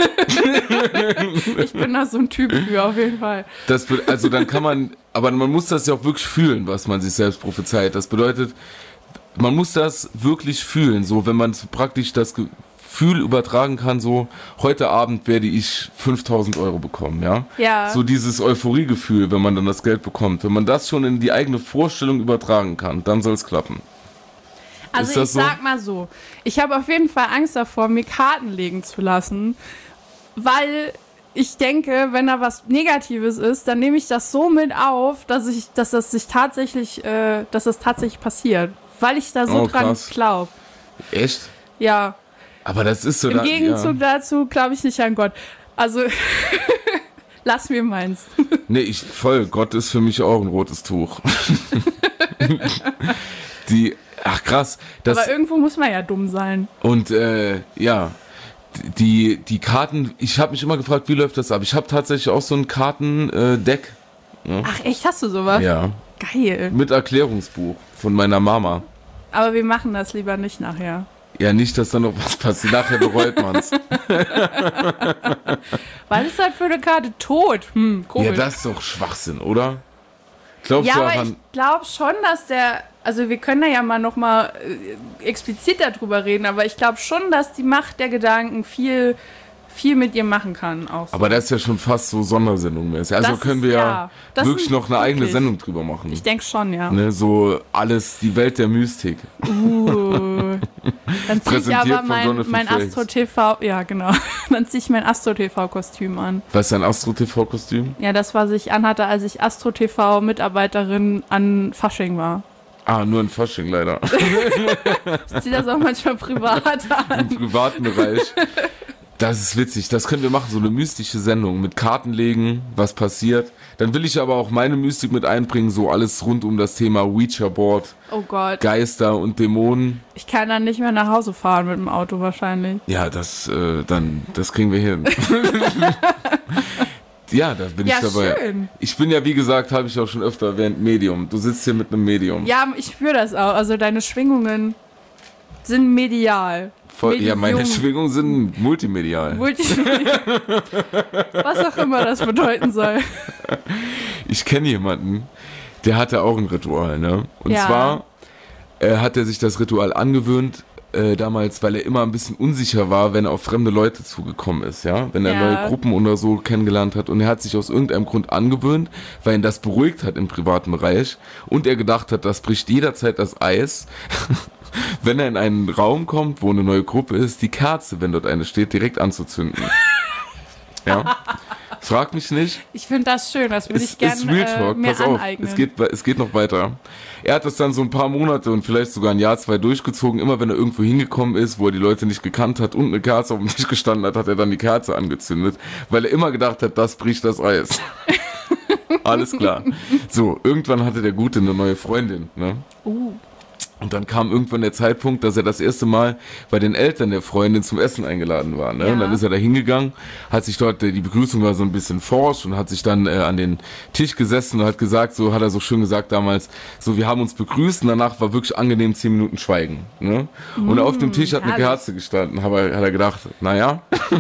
C: ich bin da so ein Typ für, auf jeden Fall.
B: Das, be- also dann kann man, aber man muss das ja auch wirklich fühlen, was man sich selbst prophezeit. Das bedeutet, man muss das wirklich fühlen, so wenn man so praktisch das Gefühl übertragen kann, so heute Abend werde ich fünftausend Euro bekommen, ja?
C: Ja.
B: So dieses Euphoriegefühl, wenn man dann das Geld bekommt. Wenn man das schon in die eigene Vorstellung übertragen kann, dann soll es klappen.
C: Also
B: Ist
C: ich
B: das so?
C: sag mal so, ich habe auf jeden Fall Angst davor, mir Karten legen zu lassen, weil ich denke, wenn da was Negatives ist, dann nehme ich das so mit auf, dass ich, dass das sich tatsächlich, äh, dass das tatsächlich passiert, weil ich da so
B: Oh,
C: dran
B: krass.
C: glaube.
B: Echt?
C: Ja,
B: Aber das ist so...
C: im
B: da,
C: Gegenzug
B: ja.
C: dazu glaube ich nicht an Gott. Also lass mir meins.
B: Nee, ich voll. Gott ist für mich auch ein rotes Tuch. Die... Ach krass. Das,
C: Aber irgendwo muss man ja dumm sein.
B: Und äh, ja, die, die Karten, ich habe mich immer gefragt, wie läuft das ab? Ich habe tatsächlich auch so ein Kartendeck.
C: Ach echt, hast du sowas?
B: Ja,
C: Geil.
B: mit Erklärungsbuch von meiner Mama.
C: Aber wir machen das lieber nicht nachher.
B: Ja, nicht, dass da noch was passiert. Nachher bereut man's.
C: Was ist das für eine Karte? Tot. Hm, komisch.
B: Ja, das ist doch Schwachsinn, oder? Glaubst
C: Ja,
B: du
C: aber
B: auch
C: ich
B: an...
C: glaube schon, dass der, also wir können da ja mal nochmal äh, explizit darüber reden, aber ich glaube schon, dass die Macht der Gedanken viel, viel mit ihr machen kann. Auch so.
B: Aber das ist ja schon fast so Sondersendung mäßig. Also
C: Das
B: können
C: ist-
B: wir ja,
C: ja, das
B: wirklich
C: sind
B: noch eine eigene
C: wirklich-
B: Sendung drüber machen.
C: Ich denke schon, ja.
B: Ne, so alles, die Welt der Mystik.
C: Uh. Dann ziehe ich
B: Präsentiert
C: aber
B: von
C: mein,
B: Jonathan
C: mein
B: Frakes.
C: Astro-T V, ja genau, dann ziehe ich mein Astro-T V-Kostüm an.
B: Was ist dein Astro-T V-Kostüm?
C: Ja, das, was ich anhatte, als ich Astro-T V-Mitarbeiterin an Fasching war.
B: Ah, nur in Fasching leider.
C: Ich ziehe das auch manchmal privat an.
B: Im privaten Bereich. Das ist witzig, das können wir machen, so eine mystische Sendung mit Karten legen, was passiert. Dann will ich aber auch meine Mystik mit einbringen, so alles rund um das Thema Ouija-Board,
C: Oh Gott.
B: Geister und Dämonen.
C: Ich kann dann nicht mehr nach Hause fahren mit dem Auto wahrscheinlich.
B: Ja, das, äh, dann, das kriegen wir hin. Ja, da bin
C: Ja,
B: ich dabei.
C: schön.
B: Ich bin ja, wie gesagt, habe ich auch schon öfter erwähnt, Medium. Du sitzt hier mit einem Medium.
C: Ja, ich spüre das auch. Also deine Schwingungen sind medial.
B: Voll, ja, meine
C: Medium.
B: Schwingungen sind multimedial.
C: Multimedial. Was auch immer das bedeuten soll.
B: Ich kenne jemanden, der hatte auch ein Ritual, ne? Und
C: Ja.
B: zwar äh, hat er sich das Ritual angewöhnt, äh, damals, weil er immer ein bisschen unsicher war, wenn er auf fremde Leute zugekommen ist, ja? Wenn er
C: Ja.
B: neue Gruppen oder so kennengelernt hat. Und er hat sich aus irgendeinem Grund angewöhnt, weil ihn das beruhigt hat im privaten Bereich. Und er gedacht hat, das bricht jederzeit das Eis. Wenn er in einen Raum kommt, wo eine neue Gruppe ist, die Kerze, wenn dort eine steht, direkt anzuzünden. Ja. Frag mich nicht.
C: Ich finde das schön, das würde ich
B: Ist
C: gerne
B: Real
C: äh,
B: Talk,
C: mir
B: pass auf,
C: aneignen.
B: es geht, es geht noch weiter. Er hat das dann so ein paar Monate und vielleicht sogar ein Jahr, zwei durchgezogen. Immer wenn er irgendwo hingekommen ist, wo er die Leute nicht gekannt hat und eine Kerze auf dem Tisch gestanden hat, hat er dann die Kerze angezündet, weil er immer gedacht hat, das bricht das Eis. Alles klar. So, irgendwann hatte der Gute eine neue Freundin, ne?
C: Uh.
B: Und dann kam irgendwann der Zeitpunkt, dass er das erste Mal bei den Eltern der Freundin zum Essen eingeladen war. Ne?
C: Ja.
B: Und dann ist er da hingegangen, hat sich dort, die Begrüßung war so ein bisschen forsch und hat sich dann äh, an den Tisch gesessen und hat gesagt, so hat er so schön gesagt damals, so wir haben uns begrüßt und danach war wirklich angenehm zehn Minuten Schweigen. Ne? Und auf dem Tisch hat eine
C: herrlich.
B: Kerze gestanden, hat er, hat er gedacht, naja,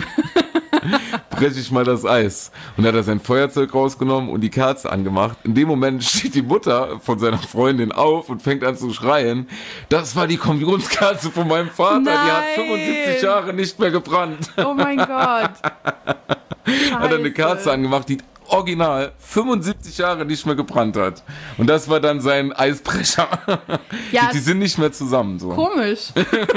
B: breche ich mal das Eis. Und dann hat er sein Feuerzeug rausgenommen und die Kerze angemacht. In dem Moment steht die Mutter von seiner Freundin auf und fängt an zu schreien. Das war die Kommunionskerze von meinem Vater.
C: Nein.
B: Die hat fünfundsiebzig Jahre nicht mehr gebrannt.
C: Oh mein Gott.
B: Hat er eine Kerze angemacht, die original fünfundsiebzig Jahre nicht mehr gebrannt hat. Und das war dann sein Eisbrecher.
C: Ja,
B: die, die sind nicht mehr zusammen. So.
C: komisch.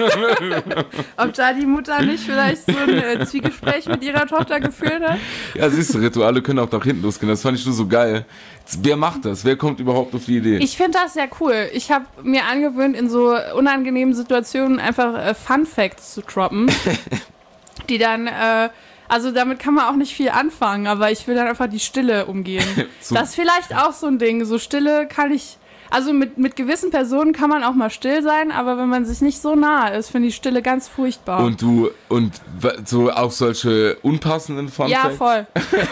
C: Ob da die Mutter nicht vielleicht so ein äh, Zwiegespräch mit ihrer Tochter geführt hat?
B: Ja, siehst du, Rituale können auch nach hinten losgehen. Das fand ich nur so geil. Wer macht das? Wer kommt überhaupt auf die Idee?
C: Ich finde das sehr cool. Ich habe mir angewöhnt, in so unangenehmen Situationen einfach äh, Fun Facts zu droppen, die dann... Äh, Also damit kann man auch nicht viel anfangen, aber ich will dann einfach die Stille umgehen.
B: So.
C: Das ist vielleicht auch so ein Ding. So Stille kann ich, also mit, mit gewissen Personen kann man auch mal still sein, aber wenn man sich nicht so nah ist, finde ich Stille ganz furchtbar.
B: Und du, und wa- so auch solche unpassenden Fun
C: ja,
B: Facts?
C: voll.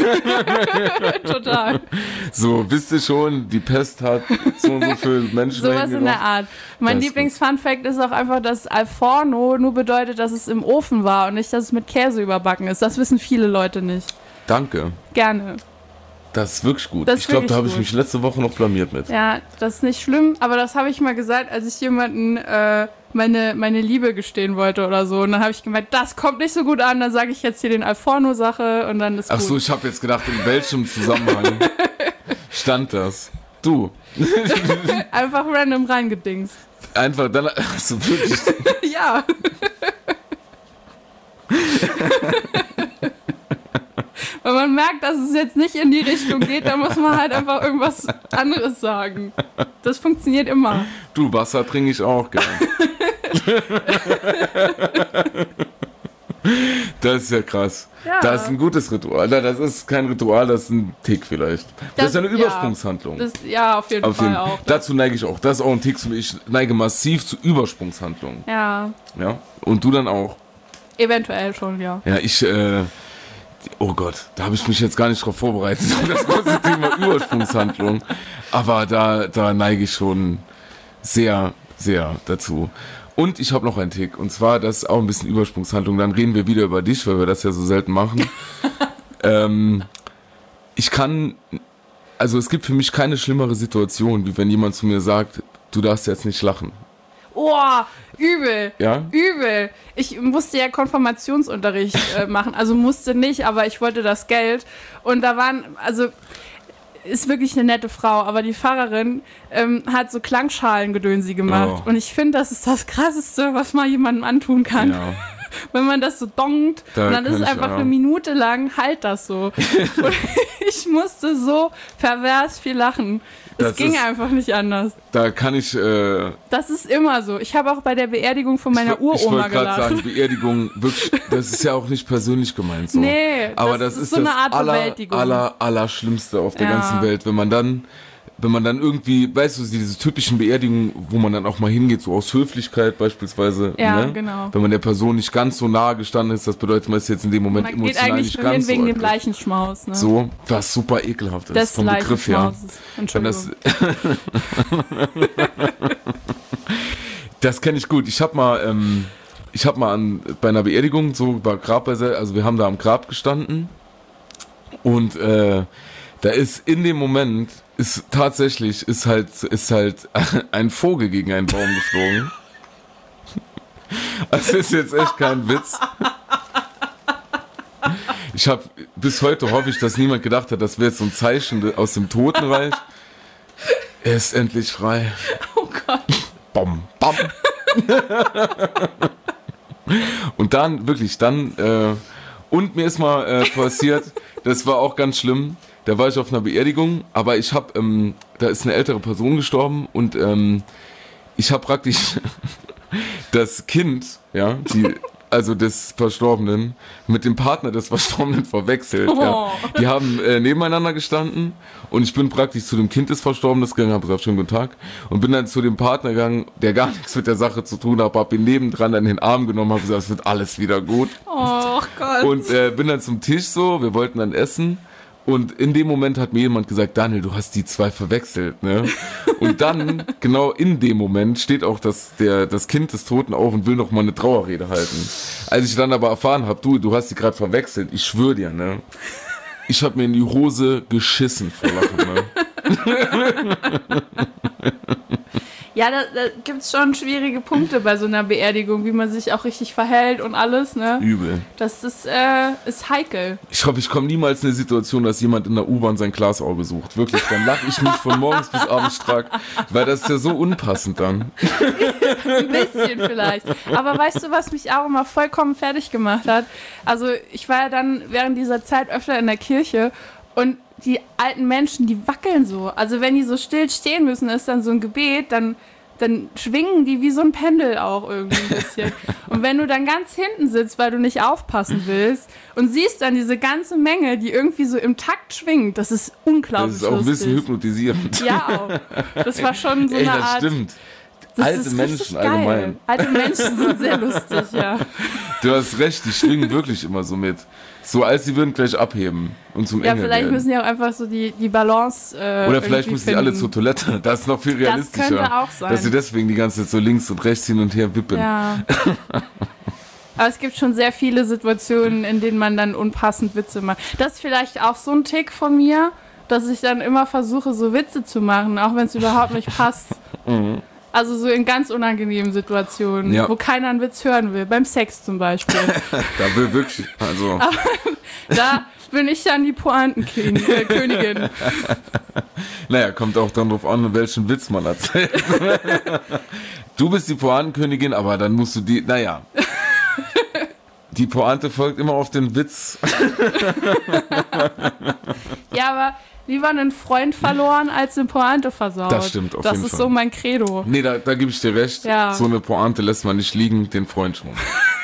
C: Total.
B: So, wisst ihr schon, die Pest hat so und so viele Menschen
C: Sowas
B: dahin
C: in der
B: gebracht.
C: Art. Mein
B: Das ist
C: Lieblings-Fun-Fact ist auch einfach, dass Al Forno nur bedeutet, dass es im Ofen war und nicht, dass es mit Käse überbacken ist. Das wissen viele Leute nicht.
B: Danke.
C: Gerne.
B: Das ist wirklich gut.
C: Das ist
B: Ich glaube, da
C: wirklich
B: habe ich
C: gut.
B: mich letzte Woche noch blamiert mit.
C: Ja, das ist nicht schlimm, aber das habe ich mal gesagt, als ich jemanden äh, meine, meine Liebe gestehen wollte oder so. Und dann habe ich gemeint, das kommt nicht so gut an, dann sage ich jetzt hier den Al Forno-Sache und dann ist
B: Ach
C: gut.
B: so, ich habe jetzt gedacht, in welchem Zusammenhang stand das? Du.
C: Einfach random reingedingst.
B: Einfach dann. Achso, wirklich.
C: Ja. Wenn man merkt, dass es jetzt nicht in die Richtung geht, dann muss man halt einfach irgendwas anderes sagen. Das funktioniert immer.
B: Du, Wasser trinke ich auch gern. Das ist ja krass.
C: Ja.
B: Das ist ein gutes Ritual. Nein, das ist kein Ritual, das ist ein Tick vielleicht. Das,
C: Das-
B: ist ja eine
C: ja.
B: Übersprungshandlung.
C: Das, ja, auf jeden
B: Auf
C: Fall
B: jeden.
C: auch.
B: Dazu neige ich auch. Das ist auch ein Tick für mich. Ich neige massiv zu Übersprungshandlungen.
C: Ja,
B: Ja. Und du dann auch.
C: eventuell schon, ja.
B: Ja, ich, äh, oh Gott, da habe ich mich jetzt gar nicht drauf vorbereitet, auf das ganze Thema Übersprungshandlung. Aber da, da neige ich schon sehr, sehr dazu. Und ich habe noch einen Tick, und zwar, das ist auch ein bisschen Übersprungshandlung. Dann reden wir wieder über dich, weil wir das ja so selten machen. ähm, ich kann, also es gibt für mich keine schlimmere Situation, wie wenn jemand zu mir sagt, du darfst jetzt nicht lachen.
C: Oh, übel.
B: Ja?
C: Übel. Ich musste ja Konfirmationsunterricht äh, machen. Also musste nicht, aber ich wollte das Geld. Und da waren, also ist wirklich eine nette Frau, aber die Pfarrerin ähm, hat so Klangschalengedönsi gemacht.
B: Oh.
C: Und ich finde, das ist das Krasseste, was man jemandem antun kann.
B: Ja.
C: Wenn man das so dongt
B: Da
C: und dann ist
B: kann
C: es
B: ich
C: einfach
B: auch.
C: eine Minute lang, halt das so. Und ich musste so pervers viel lachen. Es
B: Das
C: ging
B: ist-
C: einfach nicht anders.
B: Da kann ich, äh,
C: Das ist immer so. Ich habe auch bei der Beerdigung von meiner
B: Ich wo- Ich
C: Uroma
B: wollte gerade
C: gelacht.
B: sagen, Beerdigung, wirklich, das ist ja auch nicht persönlich gemeint so.
C: Nee,
B: aber
C: das
B: das,
C: ist
B: ist
C: so eine
B: das
C: Art
B: aller,
C: Bewältigung.
B: aller, aller Schlimmste auf der
C: Ja.
B: ganzen Welt, wenn man dann, wenn man dann irgendwie, weißt du, diese typischen Beerdigungen, wo man dann auch mal hingeht, so aus Höflichkeit beispielsweise,
C: Ja,
B: ne?
C: genau.
B: Wenn man der Person nicht ganz so nahe gestanden ist, das bedeutet, man ist jetzt in dem Moment
C: Man geht
B: emotional
C: eigentlich
B: nicht
C: nur hin
B: ganz
C: wegen
B: so
C: dem
B: ergriffen.
C: Leichenschmaus. Ne?
B: So, was super ekelhaft ist,
C: Des
B: vom Begriff her.
C: Leichenschmauses.
B: Wenn das, das kenne ich gut. Ich habe mal, ähm, ich habe mal an, bei einer Beerdigung so bei Grab, also wir haben da am Grab gestanden und äh, da ist in dem Moment ist tatsächlich ist halt ist halt ein Vogel gegen einen Baum geflogen. Das ist jetzt echt kein Witz. Ich habe bis heute hoffe ich, dass niemand gedacht hat, das wäre jetzt so ein Zeichen aus dem Totenreich. Er ist endlich frei.
C: Oh Gott.
B: Bom, bom. Und dann, wirklich, dann, äh, Und mir ist mal äh, passiert, das war auch ganz schlimm, da war ich auf einer Beerdigung, aber ich habe, ähm, da ist eine ältere Person gestorben und ähm, ich habe praktisch das Kind, ja, die, also des Verstorbenen, mit dem Partner des Verstorbenen verwechselt.
C: Oh.
B: Ja. Die haben äh, nebeneinander gestanden und ich bin praktisch zu dem Kind des Verstorbenen gegangen, habe gesagt, schönen guten Tag, und bin dann zu dem Partner gegangen, der gar nichts mit der Sache zu tun hat, habe ihn nebendran in den Arm genommen, habe gesagt, es wird alles wieder gut.
C: Oh Gott.
B: Und äh, bin dann zum Tisch so, wir wollten dann essen. Und in dem Moment hat mir jemand gesagt, Daniel, du hast die zwei verwechselt, ne? Und dann, genau in dem Moment, steht auch das, der, das Kind des Toten auf und will noch mal eine Trauerrede halten. Als ich dann aber erfahren habe, du, du hast die gerade verwechselt, ich schwöre dir, ne? Ich habe mir in die Hose geschissen vor Lachen, ne?
C: Ja, da, da gibt es schon schwierige Punkte bei so einer Beerdigung, wie man sich auch richtig verhält und alles, ne?
B: Übel.
C: Das ist, äh, ist heikel.
B: Ich hoffe, ich komme niemals in eine Situation, dass jemand in der U-Bahn sein Glasauge sucht. Wirklich, dann lache ich mich von morgens bis abends stark, weil das ist ja so unpassend dann.
C: Ein bisschen vielleicht. Aber weißt du, was mich auch immer vollkommen fertig gemacht hat? Also ich war ja dann während dieser Zeit öfter in der Kirche und die alten Menschen, die wackeln so. Also wenn die so still stehen müssen, ist dann so ein Gebet, dann, dann schwingen die wie so ein Pendel auch irgendwie ein bisschen. Und wenn du dann ganz hinten sitzt, weil du nicht aufpassen willst und siehst dann diese ganze Menge, die irgendwie so im Takt schwingt, das ist unglaublich
B: Das ist auch ein bisschen
C: lustig.
B: hypnotisierend.
C: Ja auch. Das war schon so
B: Ey,
C: eine
B: das
C: Art...
B: stimmt.
C: Das
B: Alte
C: ist
B: Menschen
C: richtig geil.
B: allgemein.
C: Alte Menschen sind sehr lustig, ja.
B: Du hast recht, die schwingen wirklich immer so mit. So als sie würden gleich abheben und zum
C: Ja,
B: Engel
C: vielleicht
B: werden.
C: müssen die auch einfach so die, die Balance äh,
B: Oder vielleicht
C: irgendwie
B: müssen die alle
C: finden.
B: zur Toilette. Das ist noch viel realistischer.
C: könnte auch sein.
B: Dass sie deswegen die ganze Zeit so links und rechts hin und her wippen.
C: Ja. Aber es gibt schon sehr viele Situationen, in denen man dann unpassend Witze macht. Das ist vielleicht auch so ein Tick von mir, dass ich dann immer versuche, so Witze zu machen, auch wenn es überhaupt nicht passt.
B: Mhm.
C: Also so in ganz unangenehmen Situationen,
B: Ja.
C: wo keiner einen Witz hören will. Beim Sex zum Beispiel.
B: Da will wirklich, also.
C: Da bin ich dann die Pointenkönigin.
B: Naja, kommt auch dann drauf an, welchen Witz man erzählt. Du bist die Pointenkönigin, aber dann musst du die, naja. Die Pointe folgt immer auf den Witz.
C: Ja, aber lieber einen Freund verloren als eine Pointe versaut.
B: Das stimmt, auf
C: das
B: jeden
C: ist
B: Fall.
C: so mein Credo.
B: Nee, da, da gebe ich dir recht.
C: Ja.
B: So eine Pointe lässt man nicht liegen, den Freund schon.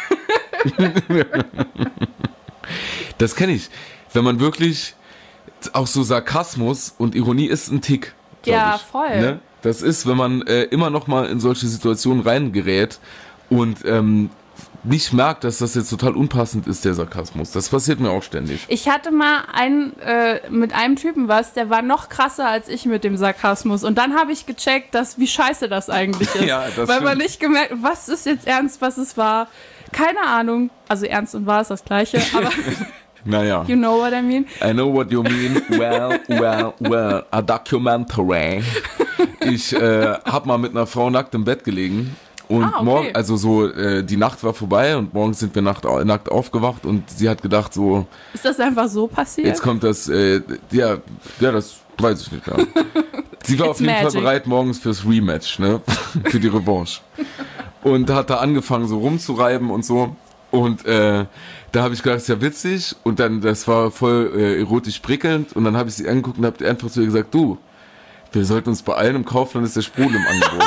B: Das kenne ich. Wenn man wirklich, auch so Sarkasmus und Ironie ist ein Tick. glaub
C: Ja,
B: ich,
C: voll.
B: Ne? Das ist, wenn man äh, immer noch mal in solche Situationen reingerät und ähm, nicht merkt, dass das jetzt total unpassend ist, der Sarkasmus. Das passiert mir auch ständig.
C: Ich hatte mal einen, äh, mit einem Typen was, der war noch krasser als ich mit dem Sarkasmus. Und dann habe ich gecheckt, dass, wie scheiße das eigentlich ist.
B: Ja, das
C: Weil man
B: stimmt.
C: nicht gemerkt, was ist jetzt ernst, was es war. Keine Ahnung. Also ernst und wahr ist das Gleiche, aber
B: Naja.
C: you know what I mean.
B: I know what you mean. Well, well, well. A documentary. Ich äh, habe mal mit einer Frau nackt im Bett gelegen. Und
C: Ah, okay.
B: morgen, also so, äh, die Nacht war vorbei und morgens sind wir nacht, nackt aufgewacht und sie hat gedacht so,
C: Ist das einfach so passiert?
B: jetzt kommt das, äh, ja, ja, das weiß ich nicht mehr. Sie war
C: It's
B: auf jeden
C: magic.
B: Fall bereit morgens fürs Rematch, ne, für die Revanche. Und hat da angefangen so rumzureiben und so. Und äh, da habe ich gedacht, das ist ja witzig. Und dann, das war voll äh, erotisch prickelnd. Und dann habe ich sie angeguckt und habe einfach zu ihr gesagt, du, wir sollten uns beeilen, im Kaufland ist der Sprudel im Angebot.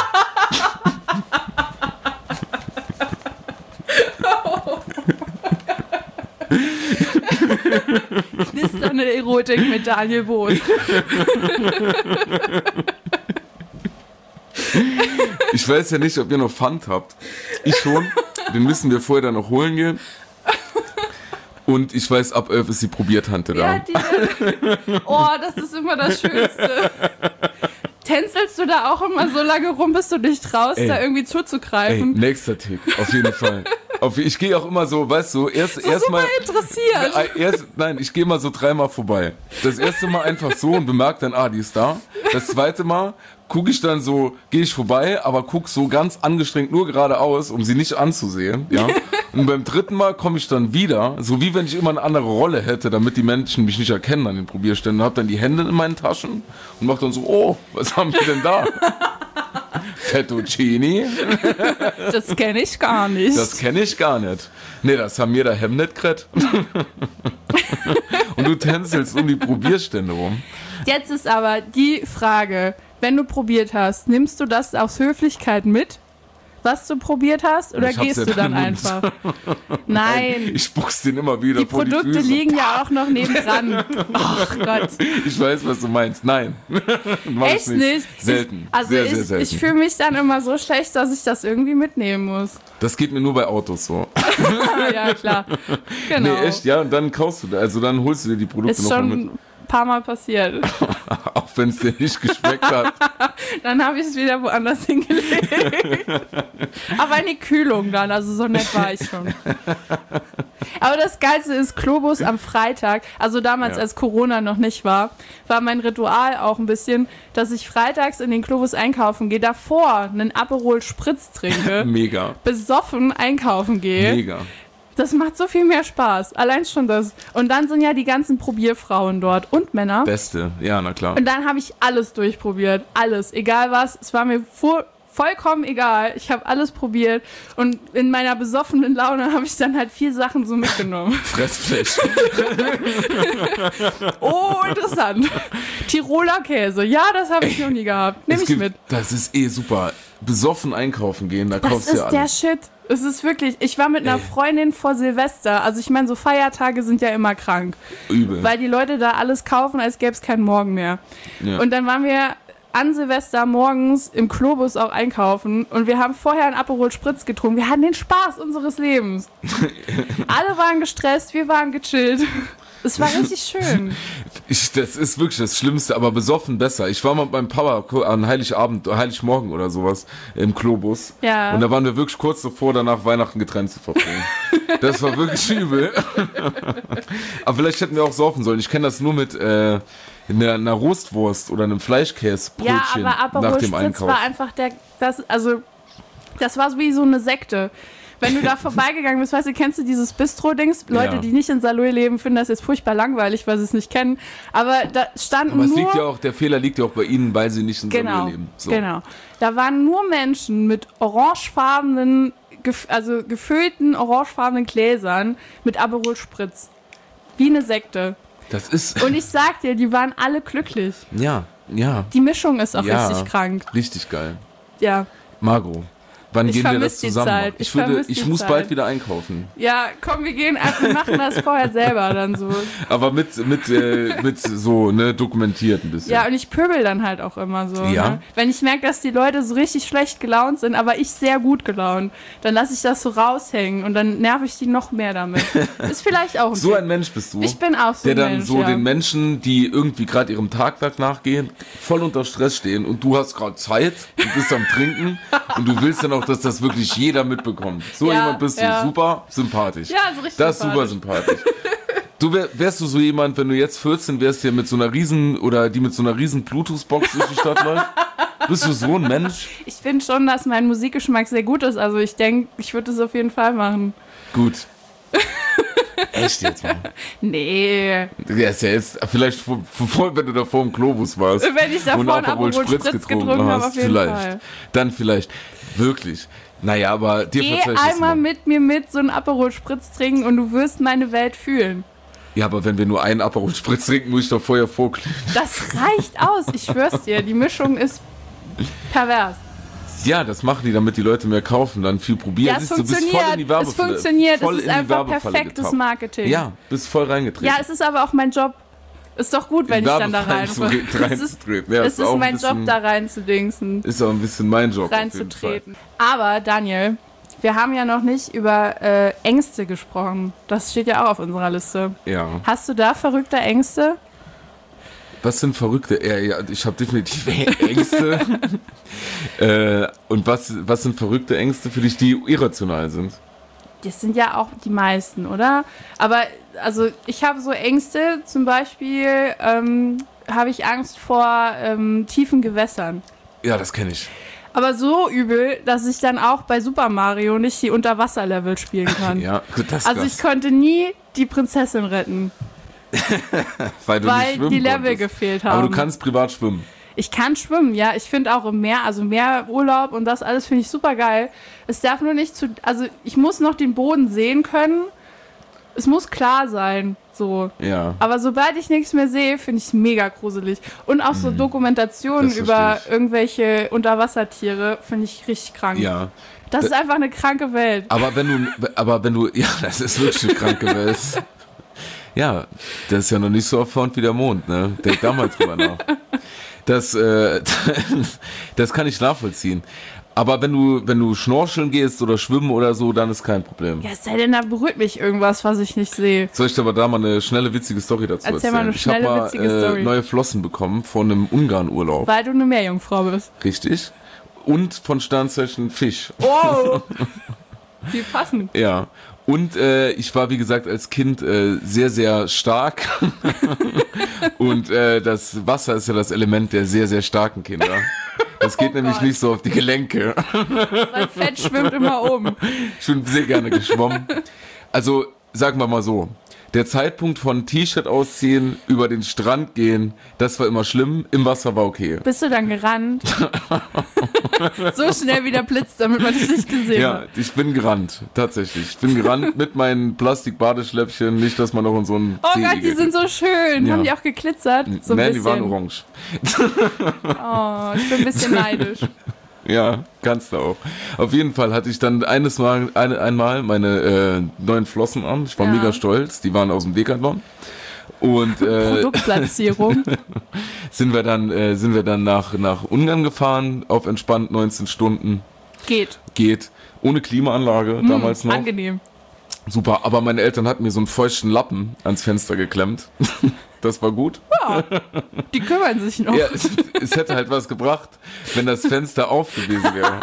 C: Knisternde Erotik mit Daniel Boos.
B: Ich weiß ja nicht, ob ihr noch Pfand habt. Ich schon. Den müssen wir vorher dann noch holen gehen. Und ich weiß, ab elf ist die Probiertante da.
C: Ja, die. Oh, das ist immer das Schönste. Tänzelst du da auch immer so lange rum, bis du dich traust,
B: Ey.
C: da irgendwie
B: Ey,
C: zuzugreifen?
B: nächster Tick, auf jeden Fall. Auf, ich gehe auch immer so, weißt du, erst
C: So
B: erstmal.
C: super interessiert.
B: Äh, Erst, nein, ich gehe mal so dreimal vorbei. Das erste Mal einfach so und bemerke dann, ah, die ist da. Das zweite Mal gucke ich dann so, gehe ich vorbei, aber gucke so ganz angestrengt nur geradeaus, um sie nicht anzusehen. Ja? Und beim dritten Mal komme ich dann wieder, so wie wenn ich immer eine andere Rolle hätte, damit die Menschen mich nicht erkennen an den Probierständen. Habe dann die Hände in meinen Taschen und mache dann so, oh, was haben wir denn da? Fettuccini?
C: Das kenne ich gar nicht.
B: Das kenne ich gar nicht. Nee, das haben wir daheim nicht gekriegt. Und du tänzelst um die Probierstände rum.
C: Jetzt ist aber die Frage, wenn du probiert hast, nimmst du das aus Höflichkeit mit, was du probiert hast, oder
B: Ich hab's
C: gehst
B: ja
C: du dann
B: im Mund.
C: einfach? Nein.
B: Ich spuck's den immer wieder
C: Die
B: vor die
C: Produkte
B: Füße.
C: liegen ja auch noch nebendran. Ach Gott.
B: Ich weiß, was du meinst. Nein. Mach ich
C: Echt nicht?
B: Selten.
C: Ich, also
B: sehr,
C: ich,
B: sehr selten.
C: ich fühle mich dann immer so schlecht, dass ich das irgendwie mitnehmen muss.
B: Das geht mir nur bei Autos so.
C: Ja, klar. Genau.
B: Nee, echt, ja. Und dann kaufst du, also dann holst du dir die Produkte
C: Ist
B: nochmal
C: schon
B: mit.
C: ein paar Mal passiert.
B: Auch wenn es dir nicht geschmeckt hat.
C: Dann habe ich es wieder woanders hingelegt. Aber in die Kühlung dann, also so nett war ich schon. Aber das Geilste ist, Globus am Freitag, also damals,
B: Ja.
C: als Corona noch nicht war, war mein Ritual auch ein bisschen, dass ich freitags in den Globus einkaufen gehe, davor einen Aperol Spritz trinke,
B: Mega.
C: besoffen einkaufen gehe.
B: Mega.
C: Das macht so viel mehr Spaß. Allein schon das. Und dann sind ja die ganzen Probierfrauen dort und Männer.
B: Beste. Ja, na klar.
C: Und dann habe ich alles durchprobiert. Alles. Egal was. Es war mir vo- vollkommen egal. Ich habe alles probiert. Und in meiner besoffenen Laune habe ich dann halt vier Sachen so mitgenommen.
B: Fressfleisch.
C: Oh, interessant. Tiroler Käse. Ja, das habe ich noch nie gehabt. Nehme
B: Es
C: ich
B: gibt-
C: mit.
B: Das ist eh super. Besoffen einkaufen gehen, da
C: Das
B: kaufst du
C: ist
B: ja
C: der
B: alles.
C: Shit. Es ist wirklich, ich war mit einer
B: Ey.
C: Freundin vor Silvester. Also ich meine, so Feiertage sind ja immer krank.
B: Übel.
C: Weil die Leute da alles kaufen, als gäbe es keinen Morgen mehr.
B: Ja.
C: Und dann waren wir an Silvester morgens im Globus auch einkaufen und wir haben vorher einen Aperol Spritz getrunken. Wir hatten den Spaß unseres Lebens. Alle waren gestresst, wir waren gechillt. Es war richtig schön.
B: Ich, das ist wirklich das Schlimmste, aber besoffen besser. Ich war mal mit meinem Papa ku- an Heiligabend, Heiligmorgen oder sowas im Globus.
C: Ja.
B: Und da waren wir wirklich kurz davor, danach Weihnachten getrennt zu verbringen. Das war wirklich übel. Aber vielleicht hätten wir auch saufen sollen. Ich kenne das nur mit äh, einer, einer Roastwurst oder einem Fleischkäsebrötchen
C: Ja, aber
B: nach
C: Aperol
B: dem
C: Spritz
B: Einkauf.
C: war einfach der, das, also, das war so wie so eine Sekte. Wenn du da vorbeigegangen bist, weißt du, kennst du dieses Bistro-Dings? Leute,
B: Ja.
C: die nicht in Saloy leben, finden das jetzt furchtbar langweilig, weil sie es nicht kennen. Aber da standen
B: Aber es
C: nur...
B: liegt ja auch, der Fehler liegt ja auch bei Ihnen, weil Sie nicht in
C: Genau,
B: Saloy leben. So.
C: genau. Da waren nur Menschen mit orangefarbenen, gef also gefüllten orangefarbenen Gläsern mit Aperol Spritz. Wie eine Sekte.
B: Das ist,
C: Und ich sag dir, die waren alle glücklich.
B: ja, ja,
C: Die Mischung ist auch
B: Ja.
C: richtig krank.
B: richtig geil.
C: Ja.
B: Margot, wann
C: Ich
B: gehen wir
C: vermiss
B: das
C: die
B: zusammen
C: Zeit.
B: machen? Ich,
C: Ich
B: würde,
C: vermiss
B: ich
C: die
B: muss
C: Zeit.
B: bald wieder einkaufen.
C: Ja, komm, wir gehen einfach, wir machen das vorher selber dann so.
B: Aber mit, mit, äh, mit so, ne, dokumentiert ein bisschen.
C: Ja, und ich pöbel dann halt auch immer so.
B: Ja.
C: Ne? Wenn ich merke, dass die Leute so richtig schlecht gelaunt sind, aber ich sehr gut gelaunt, dann lasse ich das so raushängen und dann nerv ich die noch mehr damit. Ist vielleicht auch ein
B: So
C: Tipp.
B: ein Mensch bist du.
C: Ich bin auch so
B: der
C: ein
B: dann
C: Mensch,
B: so
C: ja.
B: den Menschen, die irgendwie gerade ihrem Tagwerk nachgehen, voll unter Stress stehen und du hast gerade Zeit, du bist am Trinken und du willst dann auch, dass das wirklich jeder mitbekommt. So
C: Ja,
B: jemand bist du.
C: ja.
B: Super sympathisch.
C: Ja, so richtig
B: Das ist super
C: sympathisch.
B: sympathisch. Du wär, wärst du so jemand, wenn du jetzt vierzehn wärst, der mit so einer riesen oder die mit so einer riesen Bluetooth-Box durch die Stadt läuft? Bist du so ein Mensch?
C: Ich finde schon, dass mein Musikgeschmack sehr gut ist. Also ich denke, ich würde es auf jeden Fall machen.
B: Gut. Echt jetzt mal?
C: Nee.
B: Ja, ist ja jetzt, vielleicht, vor, vor, wenn du da vor dem Globus warst.
C: Wenn ich davor
B: und
C: einen
B: Aperol
C: Aperol Spritz getrunken habe, auf jeden
B: vielleicht.
C: Fall.
B: Dann vielleicht. Wirklich. Naja, aber dir
C: Geh
B: verzeih ich das
C: einmal
B: mal.
C: mit mir mit so einen Aperol Spritz trinken und du wirst meine Welt fühlen.
B: Ja, aber wenn wir nur einen Aperol Spritz trinken, muss ich doch vorher vorglühen.
C: Das reicht aus, ich schwör's dir. Die Mischung ist pervers.
B: Ja, das machen die, damit die Leute mehr kaufen, dann viel probieren.
C: Ja, es
B: Siehst du, bist voll in
C: funktioniert.
B: die Werbefalle.
C: Es funktioniert.
B: voll
C: Es ist
B: in die
C: einfach
B: Werbefalle
C: perfektes
B: getappt.
C: Marketing.
B: Ja, bist voll reingetreten.
C: Ja, es ist aber auch mein Job. Ist doch gut, wenn
B: In
C: ich dann da rein.
B: Werbefallen zu-
C: Es ist,
B: reinzutreten. Ja,
C: es ist
B: auch ein
C: mein
B: bisschen-
C: Job, da reinzudingsen,
B: Ist auch ein bisschen mein Job. auf jeden Fall.
C: reinzutreten. Aber Daniel, wir haben ja noch nicht über äh, Ängste gesprochen. Das steht ja auch auf unserer Liste.
B: Ja.
C: Hast du da verrückte Ängste?
B: Was sind verrückte? Ja, ja, ich habe definitiv Ängste. äh, und was, was sind verrückte Ängste für dich, die irrational sind?
C: Das sind ja auch die meisten, oder? Aber also ich habe so Ängste, zum Beispiel ähm, habe ich Angst vor ähm, tiefen Gewässern.
B: Ja, das kenne ich.
C: Aber so übel, dass ich dann auch bei Super Mario nicht die Unterwasserlevel spielen kann.
B: Ja, gut, das
C: Also ich konnte nie die Prinzessin retten,
B: weil du nicht
C: weil
B: schwimmen
C: die Level
B: konntest.
C: gefehlt haben.
B: Aber du kannst privat schwimmen.
C: Ich kann schwimmen, ja. Ich finde auch im Meer, also Meerurlaub und das alles finde ich super geil. Es darf nur nicht zu, also ich muss noch den Boden sehen können. Es muss klar sein, so.
B: Ja.
C: Aber sobald ich nichts mehr sehe, finde ich es mega gruselig. Und auch so Dokumentationen
B: das
C: über
B: verstehe ich.
C: irgendwelche Unterwassertiere finde ich richtig krank.
B: Ja.
C: Das ist einfach eine kranke Welt.
B: Aber wenn du, aber wenn du, ja, das ist wirklich eine kranke Welt. Ja, das ist ja noch nicht so erfaunt wie der Mond, ne? Denk da mal drüber nach. Das, äh, das kann ich nachvollziehen. Aber wenn du, wenn du schnorcheln gehst oder schwimmen oder so, dann ist kein Problem.
C: Ja, es sei denn, da berührt mich irgendwas, was ich nicht sehe.
B: Soll ich dir aber da mal eine schnelle, witzige Story dazu
C: Erzähl
B: erzählen?
C: mal eine schnelle,
B: ich habe mal
C: witzige
B: äh,
C: Story.
B: neue Flossen bekommen von einem Ungarn-Urlaub.
C: Weil du eine Meerjungfrau bist.
B: Richtig. Und von Sternzeichen Fisch.
C: Oh! Wie passend.
B: Ja. Und äh, ich war, wie gesagt, als Kind äh, sehr, sehr stark. Und äh, das Wasser ist ja das Element der sehr, sehr starken Kinder. Das geht
C: Oh
B: nämlich
C: Gott.
B: nicht so auf die Gelenke.
C: Mein Fett schwimmt immer oben.
B: Ich bin sehr gerne geschwommen. Also, sagen wir mal so. Der Zeitpunkt von T-Shirt ausziehen, über den Strand gehen, das war immer schlimm. Im Wasser war okay.
C: Bist du dann gerannt? So schnell wie der Blitz, damit man dich nicht gesehen
B: Ja,
C: hat.
B: ich bin gerannt, tatsächlich. Ich bin gerannt mit meinen Plastik-Badeschläppchen, nicht, dass man noch in so einen
C: Oh
B: See
C: Gott, die
B: geht.
C: sind so schön.
B: Ja.
C: Haben die auch geglitzert? So ein
B: Nein,
C: bisschen.
B: die waren orange.
C: Oh, ich bin ein bisschen neidisch.
B: Ja, kannst du auch. Auf jeden Fall hatte ich dann eines Mal, eine, einmal meine äh, neuen Flossen an. Ich war
C: Ja.
B: mega stolz. Die waren aus dem Decathlon. Und äh,
C: Produktplatzierung.
B: sind wir dann, äh, sind wir dann nach, nach Ungarn gefahren, auf entspannt neunzehn Stunden.
C: Geht.
B: Geht. Ohne Klimaanlage damals noch.
C: Angenehm.
B: Super, aber meine Eltern hatten mir so einen feuchten Lappen ans Fenster geklemmt. Das war gut.
C: Die kümmern sich noch.
B: Ja, es, es hätte halt was gebracht, wenn das Fenster auf gewesen wäre.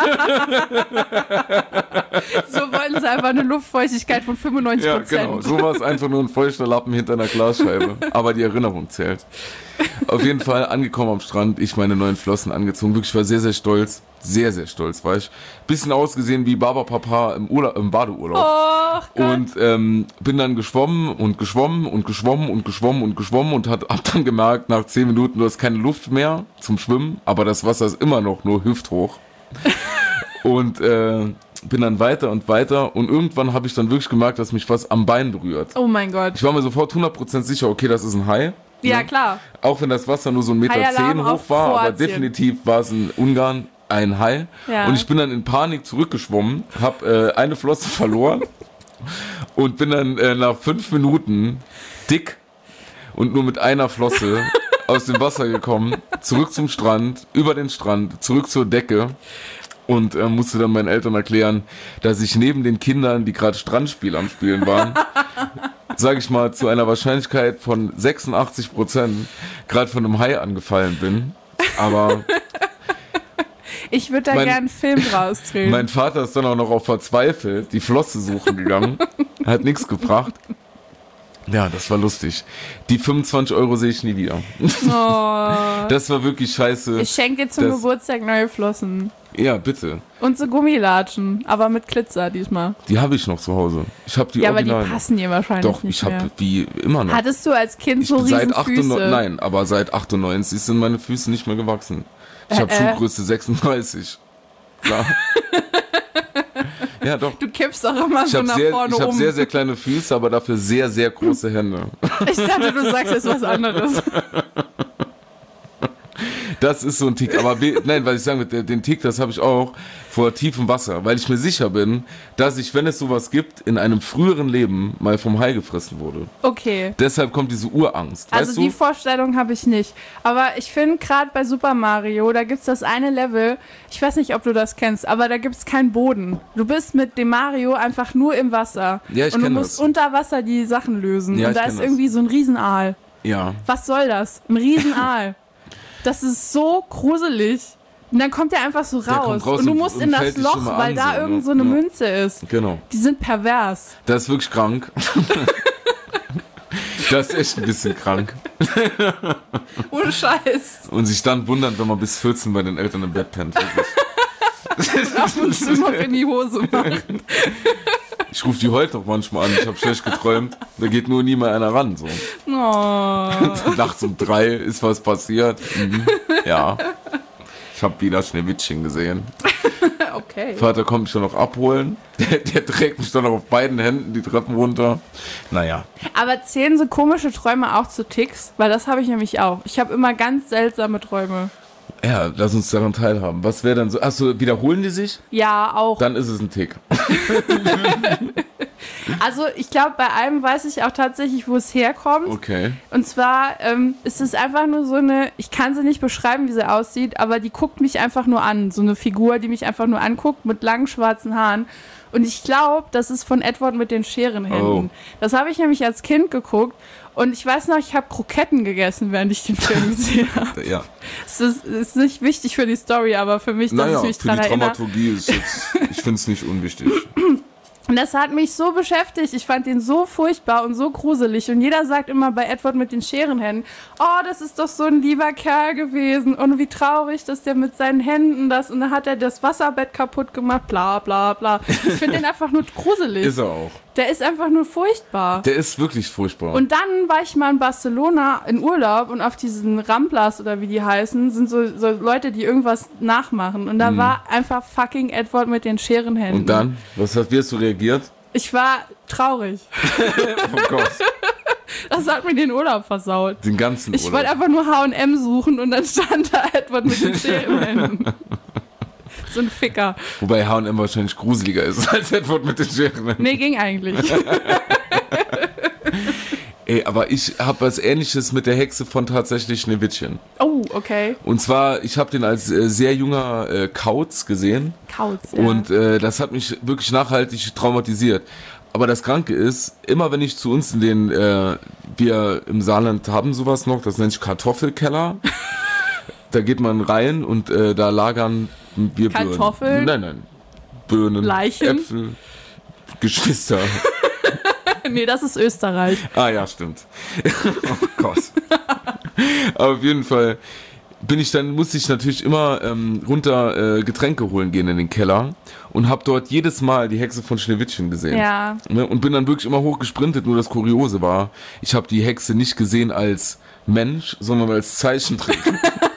C: So wollten sie einfach eine Luftfeuchtigkeit von fünfundneunzig
B: Ja,
C: Prozent.
B: genau. So war es einfach nur ein feuchter Lappen hinter einer Glasscheibe. Aber die Erinnerung zählt. Auf jeden Fall angekommen am Strand, ich meine neuen Flossen angezogen. Wirklich, ich war sehr, sehr stolz. Sehr, sehr stolz war ich. Bisschen ausgesehen wie Baba Papa im, Urla- im Badeurlaub.
C: Oh Gott.
B: Und ähm, bin dann geschwommen und geschwommen und geschwommen und geschwommen und geschwommen und hat, hab dann gemerkt, nach zehn Minuten, du hast keine Luft mehr zum Schwimmen, aber das Wasser ist immer noch nur hüfthoch. Und äh, bin dann weiter und weiter und irgendwann habe ich dann wirklich gemerkt, dass mich was am Bein berührt.
C: Oh mein Gott.
B: Ich war mir sofort hundert Prozent sicher, okay, das ist ein Hai.
C: Ja,
B: Ne?
C: klar.
B: Auch wenn das Wasser nur so ein Meter
C: Haialarm
B: zehn hoch
C: auf
B: war, aber
C: Kroatien.
B: definitiv war es in Ungarn ein Hai.
C: Ja.
B: Und ich bin dann in Panik zurückgeschwommen, habe äh, eine Flosse verloren und bin dann äh, nach fünf Minuten dick und nur mit einer Flosse aus dem Wasser gekommen, zurück zum Strand, über den Strand, zurück zur Decke und äh, musste dann meinen Eltern erklären, dass ich neben den Kindern, die gerade Strandspiel am Spielen waren, sage ich mal, zu einer Wahrscheinlichkeit von sechsundachtzig Prozent gerade von einem Hai angefallen bin. Aber
C: Ich würde da
B: Mein-
C: gerne einen Film draus drehen.
B: mein Vater ist dann auch noch auf verzweifelt die Flosse suchen gegangen. Hat nichts gebracht. Ja, das war lustig. Die fünfundzwanzig Euro sehe ich nie wieder.
C: Oh.
B: Das war wirklich scheiße.
C: Ich schenke dir zum
B: Das-
C: Geburtstag neue Flossen.
B: Ja, bitte.
C: Und so Gummilatschen, aber mit Glitzer diesmal.
B: Die habe ich noch zu Hause. Ich habe die
C: Ja, aber die
B: Originalen.
C: passen dir wahrscheinlich
B: Doch,
C: nicht
B: ich habe
C: mehr.
B: die immer noch.
C: Hattest du als Kind
B: Ich
C: so
B: bin seit
C: riesen
B: achtundneunzig,
C: Füße?
B: nein, aber seit achtundneunzig sind meine Füße nicht mehr gewachsen. Ich habe
C: Äh, äh.
B: Schuhgröße sechsunddreißig. Klar. Ja, doch.
C: Du kippst doch immer
B: Ich
C: so
B: habe
C: nach
B: sehr,
C: vorne
B: ich hab
C: um.
B: sehr, sehr kleine Füße, aber dafür sehr, sehr große Hände.
C: Ich dachte, du sagst jetzt was anderes.
B: Das ist so ein Tick. Aber we- nein, was ich sagen will, den Tick, das habe ich auch vor tiefem Wasser, weil ich mir sicher bin, dass ich, wenn es sowas gibt, in einem früheren Leben mal vom Hai gefressen wurde.
C: Okay.
B: Deshalb kommt diese Urangst.
C: Also
B: weißt
C: die
B: du?
C: Vorstellung habe ich nicht. Aber ich finde gerade bei Super Mario, da gibt es das eine Level, ich weiß nicht, ob du das kennst, aber da gibt es keinen Boden. Du bist mit dem Mario einfach nur im Wasser.
B: Ja, ich
C: Und du
B: kenn
C: musst
B: das.
C: unter Wasser die Sachen lösen.
B: Ja,
C: Und
B: ich
C: da
B: kenn
C: ist
B: das.
C: irgendwie so ein Riesenaal.
B: Ja.
C: Was soll das? Ein Riesenaal. Das ist so gruselig. Und dann kommt er einfach so
B: Der
C: raus.
B: kommt raus
C: Und du
B: und-
C: musst
B: und
C: in das
B: fällt dich
C: Loch,
B: immer
C: weil
B: an,
C: da
B: so,
C: irgend
B: ne?
C: so eine
B: Ja.
C: Münze ist.
B: Genau.
C: Die sind pervers.
B: Das ist wirklich krank. Das ist echt ein bisschen krank.
C: Ohne Scheiß.
B: Und sich dann wundern, wenn man bis vierzehn bei den Eltern im Bett pennt. Wirklich.
C: Ab und zu noch in die Hose macht.
B: Ich rufe die heute auch manchmal an. Ich habe schlecht geträumt. Da geht nur nie mal einer ran. So.
C: Oh.
B: Nachts um drei ist was passiert. Mhm. Ja. Ich habe wieder Schneewittchen gesehen.
C: Okay.
B: Vater kommt mich dann noch abholen. Der, der trägt mich dann noch auf beiden Händen die Treppen runter. Naja.
C: Aber zählen so komische Träume auch zu Ticks? Weil das habe ich nämlich auch. Ich habe immer ganz seltsame Träume.
B: Ja, lass uns daran teilhaben. Was wäre dann so? Achso, wiederholen die sich?
C: Ja, auch.
B: Dann ist es ein Tick.
C: Also ich glaube, bei einem weiß ich auch tatsächlich, wo es herkommt.
B: Okay.
C: Und zwar ähm, ist es einfach nur so eine, ich kann sie nicht beschreiben, wie sie aussieht, aber die guckt mich einfach nur an. So eine Figur, die mich einfach nur anguckt mit langen schwarzen Haaren. Und ich glaube, das ist von Edward mit den Scherenhänden.
B: Oh.
C: Das habe ich nämlich als Kind geguckt. Und ich weiß noch, ich habe Kroketten gegessen, während ich den Film gesehen habe.
B: Ja.
C: Es ist, ist nicht wichtig für die Story, aber für mich, dass
B: Naja,
C: ich mich
B: für
C: dran
B: die
C: erinnere.
B: Dramaturgie ist jetzt, ich finde es nicht unwichtig.
C: Und das hat mich so beschäftigt. Ich fand den so furchtbar und so gruselig. Und jeder sagt immer bei Edward mit den Scherenhänden, oh, das ist doch so ein lieber Kerl gewesen. Und wie traurig, dass der mit seinen Händen das... Und dann hat er das Wasserbett kaputt gemacht, bla bla bla. Ich finde den einfach nur gruselig.
B: Ist er auch.
C: Der ist einfach nur furchtbar.
B: Der ist wirklich furchtbar.
C: Und dann war ich mal in Barcelona in Urlaub und auf diesen Ramblas oder wie die heißen, sind so, so Leute, die irgendwas nachmachen. Und da
B: Mhm.
C: war einfach fucking Edward mit den Scherenhänden.
B: Und dann? Was hast, wie hast du reagiert?
C: Ich war traurig.
B: Oh Gott.
C: Das hat mir den Urlaub versaut.
B: Den ganzen
C: Ich
B: Urlaub.
C: wollte einfach nur H und M suchen und dann stand da Edward mit den Scherenhänden. So ein Ficker.
B: Wobei H und M wahrscheinlich gruseliger ist als Edward mit den Scheren.
C: Nee, ging eigentlich.
B: Ey, aber ich habe was Ähnliches mit der Hexe von tatsächlich Schneewittchen.
C: Oh, okay.
B: Und zwar, ich habe den als äh, sehr junger äh, Kauz gesehen.
C: Kauz, ja.
B: Und äh, das hat mich wirklich nachhaltig traumatisiert. Aber das Kranke ist, immer wenn ich zu uns in den, äh, wir im Saarland haben sowas noch, das nennt sich Kartoffelkeller. Da geht man rein und äh, da lagern wir
C: Kartoffeln?
B: Birnen. Nein, nein. Birnen,
C: Leichen?
B: Äpfel, Geschwister.
C: Nee, das ist Österreich.
B: Ah ja, stimmt. Oh Gott. Aber auf jeden Fall bin ich dann, musste ich natürlich immer ähm, runter äh, Getränke holen gehen in den Keller und habe dort jedes Mal die Hexe von Schneewittchen gesehen.
C: Ja.
B: Ne? Und bin dann wirklich immer hochgesprintet, nur das Kuriose war, ich habe die Hexe nicht gesehen als Mensch, sondern als Zeichentrick.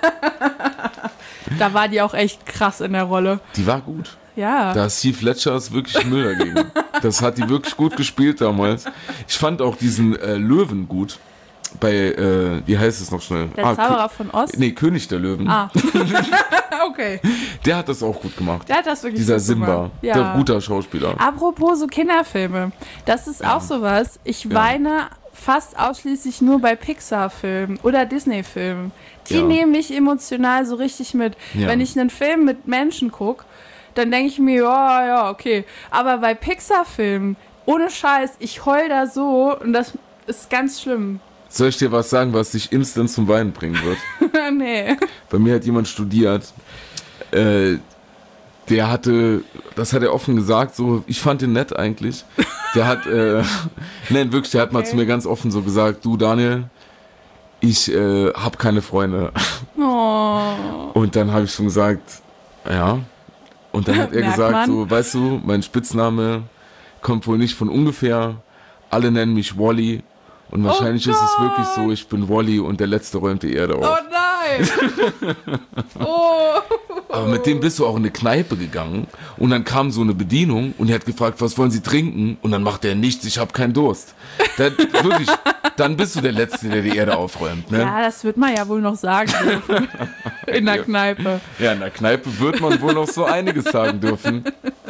C: Da war die auch echt krass in der Rolle.
B: Die war gut.
C: Ja.
B: Da ist Heath Ledger ist wirklich Müll dagegen. Das hat die wirklich gut gespielt damals. Ich fand auch diesen äh, Löwen gut. Bei, äh, wie heißt es noch schnell?
C: Der
B: ah,
C: Zauberer
B: Kö-
C: von Ost?
B: Nee, König der Löwen.
C: Ah. Okay.
B: Der hat das auch gut gemacht.
C: Der hat das wirklich
B: Dieser
C: gut
B: Simba.
C: gemacht. Ja.
B: Der guter Schauspieler.
C: Apropos so Kinderfilme. Das ist auch sowas. Ich
B: Ja.
C: weine fast ausschließlich nur bei Pixar-Filmen oder Disney-Filmen. Die
B: Ja.
C: nehmen mich emotional so richtig mit.
B: Ja.
C: Wenn ich einen Film mit Menschen gucke, dann denke ich mir, ja, ja, okay. Aber bei Pixar-Filmen, ohne Scheiß, ich heul da so und das ist ganz schlimm.
B: Soll ich dir was sagen, was dich instant zum Weinen bringen wird?
C: Nee.
B: Bei mir hat jemand studiert, äh, der hatte, das hat er offen gesagt, so, ich fand den nett eigentlich. Der hat, äh, nein, wirklich, der hat mal
C: Okay.
B: zu mir ganz offen so gesagt, du Daniel, ich äh, hab keine Freunde.
C: Oh.
B: Und dann habe ich schon gesagt, ja. Und dann hat er
C: Merkt
B: gesagt,
C: man.
B: so, weißt du, mein Spitzname kommt wohl nicht von ungefähr. Alle nennen mich Wally. Und wahrscheinlich ist es wirklich so, ich bin Wally und der Letzte räumt die Erde
C: Oh
B: auf.
C: nein! Oh!
B: Aber mit dem bist du auch in eine Kneipe gegangen und dann kam so eine Bedienung und er hat gefragt, was wollen Sie trinken? Und dann macht er nichts, ich habe keinen Durst. Dann, wirklich, dann bist du der Letzte, der die Erde aufräumt. Ne?
C: Ja, das wird man ja wohl noch sagen dürfen. In der Kneipe.
B: Ja, in der Kneipe wird man wohl noch so einiges sagen dürfen.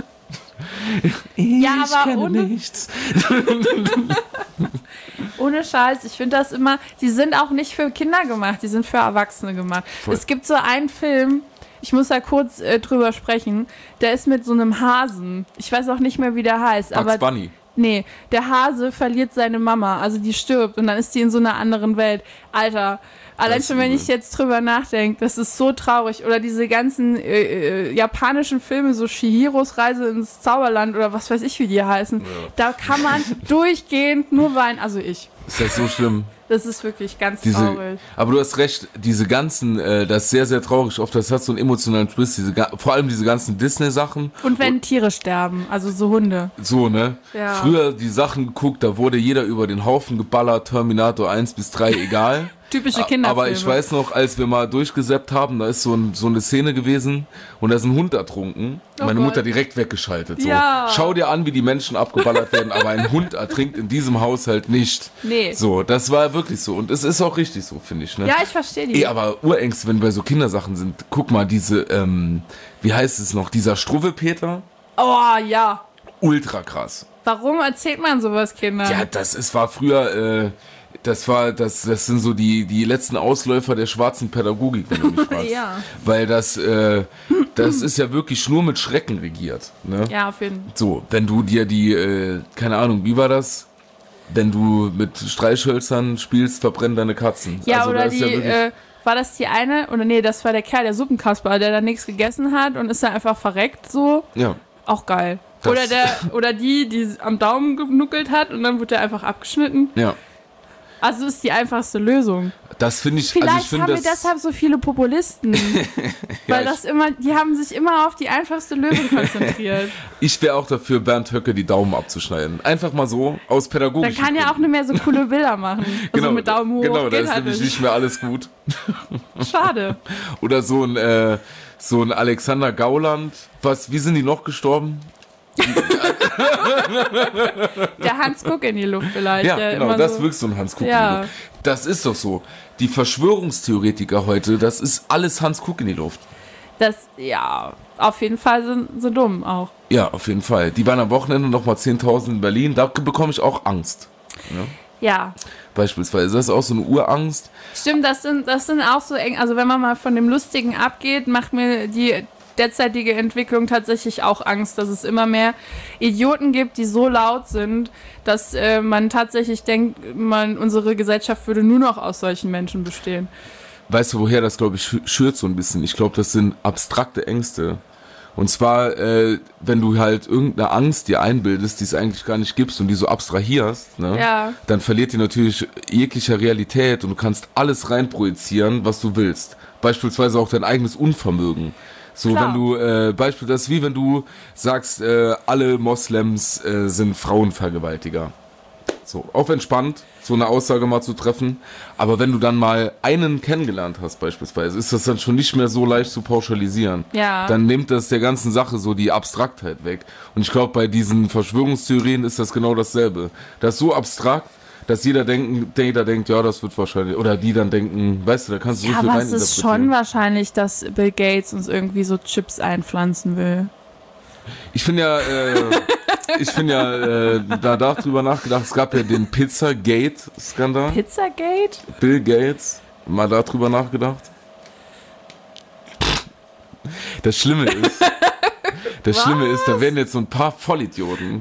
C: Ja,
B: Ich
C: aber
B: kenne
C: ohne-
B: nichts.
C: Ohne Scheiß, ich finde das immer, die sind auch nicht für Kinder gemacht, die sind für Erwachsene gemacht.
B: Voll.
C: Es gibt so einen Film, ich muss da kurz äh, drüber sprechen, der ist mit so einem Hasen. Ich weiß auch nicht mehr, wie der heißt.
B: Bugs
C: aber
B: Bunny.
C: Nee, der Hase verliert seine Mama, also die stirbt und dann ist die in so einer anderen Welt. Alter, allein
B: Das
C: schon, wenn
B: ist
C: ich jetzt drüber nachdenke, das ist so traurig. Oder diese ganzen äh, äh, japanischen Filme, so Chihiros Reise ins Zauberland oder was weiß ich, wie die heißen.
B: Ja.
C: Da kann man durchgehend nur weinen, also ich.
B: Ist das so schlimm?
C: Das ist wirklich ganz
B: Diese,
C: traurig.
B: aber du hast recht, diese ganzen, äh, das ist sehr, sehr traurig oft, das hat so einen emotionalen Twist, diese, ga- vor allem diese ganzen Disney-Sachen.
C: Und wenn Tiere sterben, also so Hunde.
B: So, ne?
C: Ja.
B: Früher die Sachen geguckt, da wurde jeder über den Haufen geballert, Terminator eins bis drei, egal.
C: Typische Kinderfilme.
B: Aber ich weiß noch, als wir mal durchgesäppt haben, da ist so, ein, so eine Szene gewesen und da ist ein Hund ertrunken.
C: Oh
B: Meine
C: Gott.
B: Mutter direkt weggeschaltet. So.
C: Ja.
B: Schau dir an, wie die Menschen abgeballert werden, aber ein Hund ertrinkt in diesem Haushalt nicht.
C: Nee.
B: So, das war wirklich so. Und es ist auch richtig so, finde ich. Ne?
C: Ja, ich verstehe die.
B: Ey, aber Urängste, wenn bei so Kindersachen sind, guck mal, diese, ähm, wie heißt es noch, dieser Struwwelpeter?
C: Oh, ja.
B: Ultra krass.
C: Warum erzählt man sowas Kindern?
B: Ja, das ist, war früher, äh, das war, das, das sind so die, die letzten Ausläufer der schwarzen Pädagogik, wenn du mich fragst.
C: Ja.
B: Weil das, äh, das ist ja wirklich nur mit Schrecken regiert. Ne?
C: Ja, auf jeden Fall.
B: So, wenn du dir die, äh, keine Ahnung, wie war das? Wenn du mit Streichhölzern spielst, verbrennen deine Katzen.
C: Ja,
B: also,
C: oder
B: da ist
C: die,
B: ja wirklich,
C: äh, war das die eine, oder nee, das war der Kerl, der Suppenkasper, der da nichts gegessen hat und ist dann einfach verreckt so.
B: ja.
C: Auch geil.
B: Das-
C: Oder der, oder die, die am Daumen genuckelt hat und dann wird der einfach abgeschnitten.
B: Ja,
C: Also ist die einfachste Lösung.
B: das finde ich,
C: Vielleicht
B: also ich finde
C: haben wir
B: das,
C: deshalb so viele Populisten. weil
B: ich-
C: das immer, die haben sich immer auf die einfachste Lösung konzentriert.
B: ich wäre auch dafür, Bernd Höcke die Daumen abzuschneiden. Einfach mal so, aus
C: Dann
B: pädagogischen
C: kann ja auch
B: Gründen.
C: nicht mehr so coole Bilder machen. Also mit Daumen hoch
B: genau, da
C: geht
B: ist
C: halt
B: nämlich
C: nicht.
B: nicht mehr alles gut.
C: Schade.
B: Oder so ein, äh, so ein Alexander Gauland. Was, wie sind die noch gestorben?
C: Der Hans Guck in die Luft vielleicht.
B: Ja,
C: der
B: genau,
C: immer
B: das
C: so,
B: wirkt so ein Hans Kuck.
C: Ja.
B: Das ist doch so. Die Verschwörungstheoretiker heute, das ist alles Hans Kuck in die Luft.
C: Das, ja, auf jeden Fall sind so dumm auch.
B: Ja, auf jeden Fall. Die waren am Wochenende nochmal zehntausend in Berlin. Da bekomme ich auch Angst.
C: Ja,
B: Beispielsweise. Das ist auch so eine Urangst.
C: stimmt, das sind, das sind auch so eng. Also wenn man mal von dem Lustigen abgeht, macht mir die derzeitige Entwicklung tatsächlich auch Angst, dass es immer mehr Idioten gibt, die so laut sind, dass äh, man tatsächlich denkt, man, unsere Gesellschaft würde nur noch aus solchen Menschen bestehen.
B: Weißt du, woher das, glaube ich, schü- schürt so ein bisschen? Ich glaube, das sind abstrakte Ängste. Und zwar, äh, wenn du halt irgendeine Angst dir einbildest, die es eigentlich gar nicht gibt und die so abstrahierst, ne,
C: Ja.
B: dann verliert die natürlich jegliche Realität und du kannst alles reinprojizieren, was du willst. Beispielsweise auch dein eigenes Unvermögen. So,
C: Klar.
B: wenn du, äh, Beispiel, das ist wie wenn du sagst, äh, alle Moslems äh, sind Frauenvergewaltiger. So, auf entspannt, so eine Aussage mal zu treffen. Aber wenn du dann mal einen kennengelernt hast beispielsweise, ist das dann schon nicht mehr so leicht zu pauschalisieren.
C: Ja.
B: Dann nimmt das der ganzen Sache so die Abstraktheit weg. Und ich glaube, bei diesen Verschwörungstheorien ist das genau dasselbe. Das ist so abstrakt, dass jeder, denken, jeder denkt, ja, das wird wahrscheinlich, oder die dann denken, weißt du, da kannst du
C: Ja,
B: so viel
C: aber es ist schon
B: reininterpretieren.
C: wahrscheinlich, dass Bill Gates uns irgendwie so Chips einpflanzen will.
B: Ich finde ja, äh, ich finde ja, äh, da darüber nachgedacht, es gab ja den Pizzagate-Skandal.
C: Pizzagate?
B: Bill Gates, mal darüber nachgedacht. Das Schlimme ist, das
C: Was?
B: Schlimme ist, da werden jetzt so ein paar Vollidioten.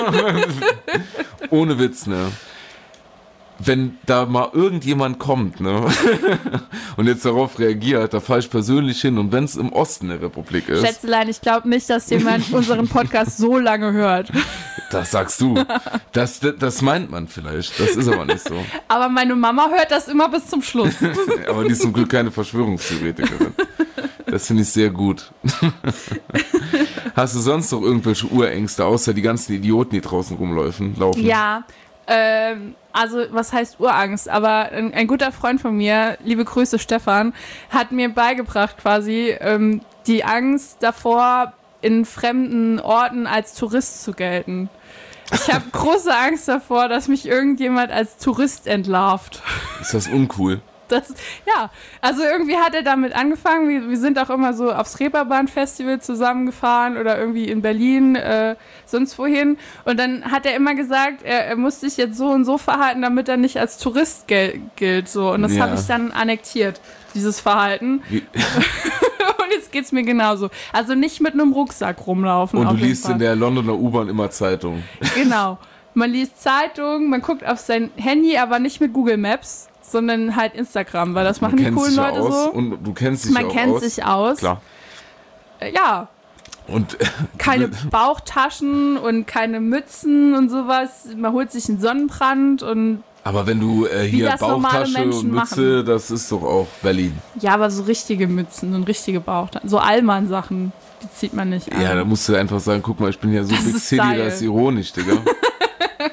B: Ohne Witz, ne? Wenn da mal irgendjemand kommt, ne? Und jetzt darauf reagiert, da fahre ich persönlich hin. Und wenn es im Osten der Republik ist,
C: Schätzelein, ich glaube nicht, dass jemand unseren Podcast so lange hört.
B: das sagst du. Das, das meint man vielleicht. Das ist aber nicht so.
C: Aber meine Mama hört das immer bis zum Schluss.
B: Aber die ist zum Glück keine Verschwörungstheoretikerin. Das finde ich sehr gut. Hast du sonst noch irgendwelche Urängste, außer die ganzen Idioten, die draußen rumlaufen? Laufen?
C: Ja, ähm, also was heißt Urangst? Aber ein, ein guter Freund von mir, liebe Grüße Stefan, hat mir beigebracht quasi ähm, die Angst davor, in fremden Orten als Tourist zu gelten. Ich habe große Angst davor, dass mich irgendjemand als Tourist entlarvt.
B: Ist das uncool?
C: Das, ja, also irgendwie hat er damit angefangen. Wir, wir sind auch immer so aufs Reeperbahn-Festival zusammengefahren oder irgendwie in Berlin, äh, sonst wohin. Und dann hat er immer gesagt, er, er muss sich jetzt so und so verhalten, damit er nicht als Tourist gel- gilt. So. Und das
B: Ja.
C: habe ich dann annektiert, dieses Verhalten.
B: Wie-
C: Und jetzt geht's mir genauso. Also nicht mit einem Rucksack rumlaufen.
B: Und
C: auf
B: du
C: jeden
B: liest
C: Fall.
B: in der Londoner U-Bahn immer Zeitung.
C: Genau. Man liest Zeitung, man guckt auf sein Handy, aber nicht mit Google Maps, sondern halt Instagram, weil das machen
B: Du
C: die
B: kennst
C: coolen
B: dich ja
C: Leute
B: aus
C: so.
B: und du kennst dich
C: Man
B: ja auch
C: kennt
B: aus.
C: sich aus.
B: Klar.
C: Äh, Ja,
B: Und
C: keine Bauchtaschen und keine Mützen und sowas. Man holt sich einen Sonnenbrand und
B: aber wenn du äh, hier
C: das normale
B: Bauchtasche
C: Menschen
B: und Mütze, das ist doch auch Berlin.
C: ja, aber so richtige Mützen und richtige Bauchtaschen. So Allmann-Sachen, die zieht man nicht an.
B: Ja, da musst du einfach sagen, guck mal, ich bin ja so
C: Das
B: Big
C: ist
B: City,
C: Style.
B: das ist ironisch, Digga.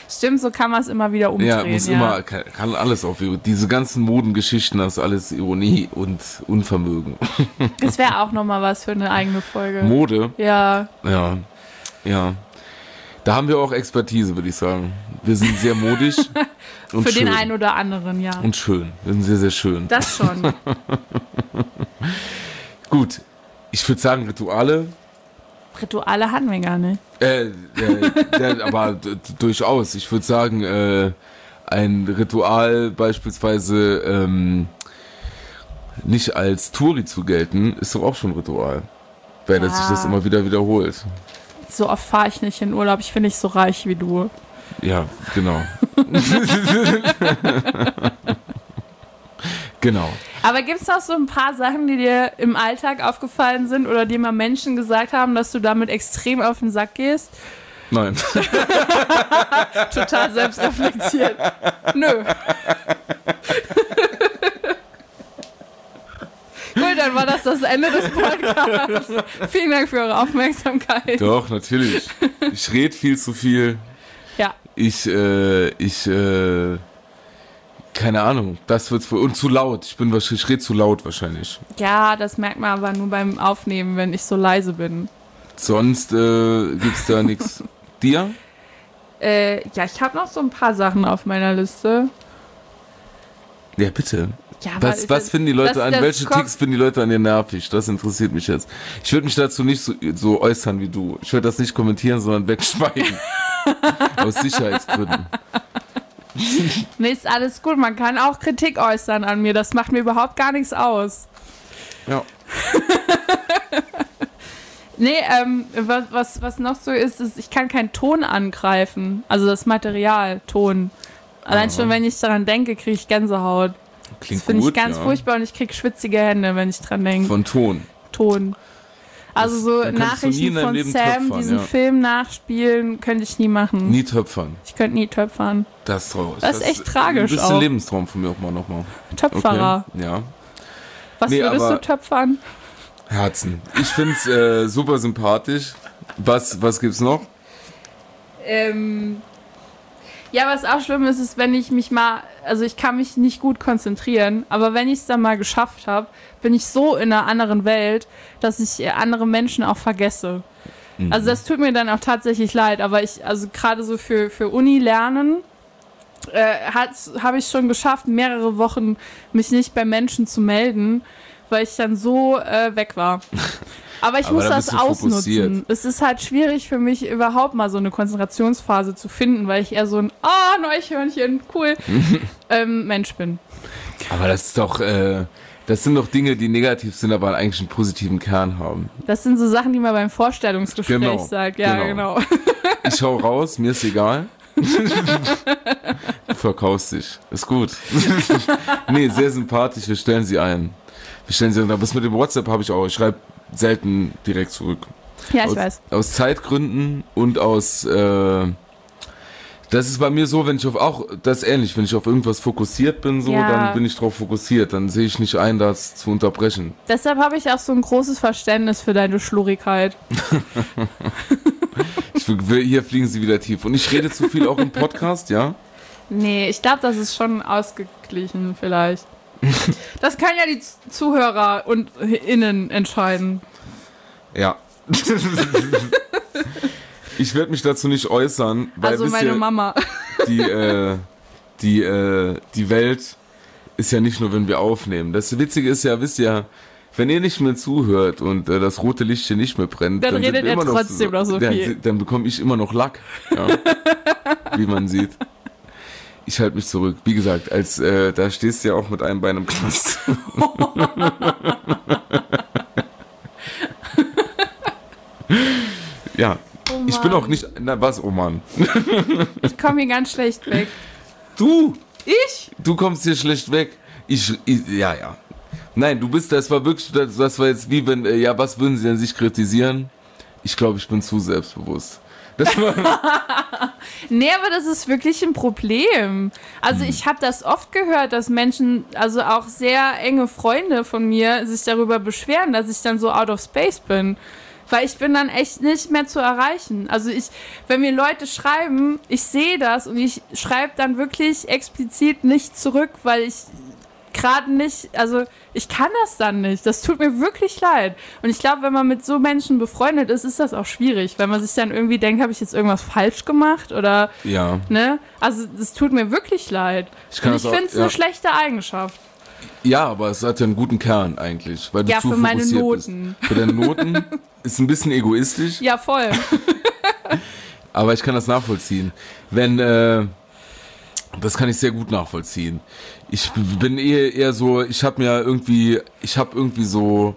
C: Stimmt, so kann man es immer wieder umdrehen.
B: Ja, muss
C: ja.
B: immer, kann, kann alles auf diese ganzen Modengeschichten, das ist alles Ironie und Unvermögen.
C: Das wäre auch nochmal was für eine eigene Folge.
B: Mode?
C: Ja.
B: Ja, ja. Da haben wir auch Expertise, würde ich sagen. Wir sind sehr modisch und
C: Für
B: schön.
C: den einen oder anderen, ja.
B: Und schön. Wir sind sehr, sehr schön.
C: Das schon.
B: Gut, ich würde sagen Rituale.
C: Rituale hatten wir gar nicht.
B: Äh, äh, äh aber d- durchaus. Ich würde sagen, äh, ein Ritual beispielsweise ähm, nicht als Touri zu gelten, ist doch auch schon ein Ritual. Weil dass
C: Ja.
B: sich das immer wieder wiederholt.
C: So oft fahre ich nicht in Urlaub. Ich bin nicht so reich wie du.
B: Ja, genau. Genau.
C: Aber gibt es noch so ein paar Sachen, die dir im Alltag aufgefallen sind oder dir mal Menschen gesagt haben, dass du damit extrem auf den Sack gehst?
B: Nein.
C: Total selbstreflektiert. Nö. Gut, dann war das das Ende des Podcasts. Vielen Dank für eure Aufmerksamkeit.
B: Doch, natürlich. Ich rede viel zu viel.
C: Ja.
B: Ich, äh, ich, äh, keine Ahnung. Das wird für, und zu laut. Ich bin wahrscheinlich, ich rede zu laut wahrscheinlich.
C: Ja, das merkt man aber nur beim Aufnehmen, wenn ich so leise bin.
B: Sonst äh, gibt's da nichts. Dir?
C: Äh, ja, ich habe noch so ein paar Sachen auf meiner Liste.
B: Ja, bitte.
C: Ja, aber
B: Was, was finden die Leute
C: das-
B: an,
C: das
B: welche
C: kommt-
B: Ticks finden die Leute an dir nervig? Das interessiert mich jetzt. Ich würde mich dazu nicht so, so äußern wie du. Ich würde das nicht kommentieren, sondern wegschweigen. Aus Sicherheitsgründen.
C: Nee, ist alles gut. Man kann auch Kritik äußern an mir. Das macht mir überhaupt gar nichts aus.
B: Ja.
C: Nee, ähm, was, was, was noch so ist, ist, ich kann keinen Ton angreifen. Also das Material, Ton. Allein schon, wenn ich daran denke, kriege ich Gänsehaut.
B: Klingt
C: Das finde ich
B: gut,
C: ganz
B: ja.
C: furchtbar und ich kriege schwitzige Hände, wenn ich dran denke.
B: Von Ton.
C: Ton. Also so
B: dann könntest du nie in
C: Nachrichten
B: deinem
C: von
B: Leben
C: Sam,
B: töpfern,
C: diesen
B: ja.
C: Film nachspielen, könnte ich nie machen.
B: Nie töpfern.
C: Ich könnte nie töpfern.
B: Das ist traurig.
C: Das ist echt tragisch
B: Ein bisschen
C: auch.
B: Lebenstraum von mir auch mal nochmal.
C: Töpferer.
B: Okay. Ja.
C: Was
B: Nee,
C: würdest
B: aber-
C: du töpfern?
B: Herzen. Ich finde es äh, super sympathisch. Was, was gibt's noch?
C: Ähm, ja, was auch schlimm ist, ist, wenn ich mich mal, also ich kann mich nicht gut konzentrieren, aber wenn ich es dann mal geschafft habe, bin ich so in einer anderen Welt, dass ich äh, andere Menschen auch vergesse.
B: Mhm.
C: Also das tut mir dann auch tatsächlich leid, aber ich, also gerade so für, für Uni lernen, äh, habe ich schon geschafft, mehrere Wochen mich nicht bei Menschen zu melden, weil ich dann so äh, weg war. Aber ich
B: Aber
C: muss
B: da
C: das
B: bist du
C: ausnutzen.
B: fokussiert.
C: Es ist halt schwierig für mich, überhaupt mal so eine Konzentrationsphase zu finden, weil ich eher so ein oh, Neuchhörnchen, cool ähm, Mensch bin.
B: Aber das ist doch, äh, das sind doch Dinge, die negativ sind, aber eigentlich einen positiven Kern haben.
C: Das sind so Sachen, die man beim Vorstellungsgespräch
B: Genau,
C: sagt. Ja,
B: genau.
C: genau.
B: Ich hau raus, mir ist egal. Du verkaufst dich. Ist gut. Nee, sehr sympathisch. Wir stellen sie ein. Wir stellen sie ein. Aber das mit dem WhatsApp habe ich auch. Ich schreibe selten direkt zurück.
C: Ja, ich
B: aus,
C: weiß.
B: Aus Zeitgründen und aus, äh, das ist bei mir so, wenn ich auf, auch, das ist ähnlich, wenn ich auf irgendwas fokussiert bin, so,
C: Ja.
B: dann bin ich drauf fokussiert, dann sehe ich nicht ein, das zu unterbrechen.
C: Deshalb habe ich auch so ein großes Verständnis für deine Schlurigkeit.
B: Ich will, hier fliegen sie wieder tief. Und ich rede zu viel auch im Podcast, ja?
C: Nee, ich glaube, das ist schon ausgeglichen vielleicht. Das können ja die Z- Zuhörer und Innen entscheiden.
B: Ja. Ich werde mich dazu nicht äußern, weil
C: Also
B: wisst
C: meine
B: ihr,
C: Mama.
B: die, äh, die, äh, die Welt ist ja nicht nur, wenn wir aufnehmen. Das Witzige ist ja, wisst ihr, wenn ihr nicht mehr zuhört und äh, das rote Lichtchen nicht mehr brennt,
C: Dann
B: sind
C: redet
B: wir
C: er
B: immer
C: trotzdem noch so
B: dann,
C: viel.
B: Dann bekomme ich immer noch Lack, ja, wie man sieht. Ich halte mich zurück. Wie gesagt, als äh, da stehst du ja auch mit einem Bein im Knast. Ja,
C: Oh
B: ich bin
C: Mann.
B: auch nicht. Na was, oh Mann.
C: Ich komme hier ganz schlecht weg.
B: Du!
C: Ich?
B: Du kommst hier schlecht weg. Ich, ich ja, ja. Nein, du bist, das war wirklich, das, das war jetzt wie wenn, äh, ja, was würden sie denn sich kritisieren? Ich glaube, ich bin zu selbstbewusst. Das war,
C: Nee, aber das ist wirklich ein Problem. Also ich habe das oft gehört, dass Menschen, also auch sehr enge Freunde von mir, sich darüber beschweren, dass ich dann so out of space bin. Weil ich bin dann echt nicht mehr zu erreichen. Also ich, wenn mir Leute schreiben, ich sehe das und ich schreibe dann wirklich explizit nicht zurück, weil ich gerade nicht, also ich kann das dann nicht. Das tut mir wirklich leid. Und ich glaube, wenn man mit so Menschen befreundet ist, ist das auch schwierig, weil man sich dann irgendwie denkt, habe ich jetzt irgendwas falsch gemacht oder,
B: Ja.
C: ne? Also das tut mir wirklich leid.
B: Ich kann
C: und ich
B: das auch-
C: finde es
B: ja.
C: eine schlechte Eigenschaft.
B: Ja, aber es hat ja einen guten Kern eigentlich, weil du
C: Ja,
B: zu
C: für meine
B: fokussiert
C: Noten.
B: bist. Für deine Noten ist ein bisschen egoistisch,
C: Ja, voll.
B: aber ich kann das nachvollziehen. Wenn, äh, das kann ich sehr gut nachvollziehen. Ich bin eher, eher so, ich habe mir irgendwie, ich habe irgendwie so,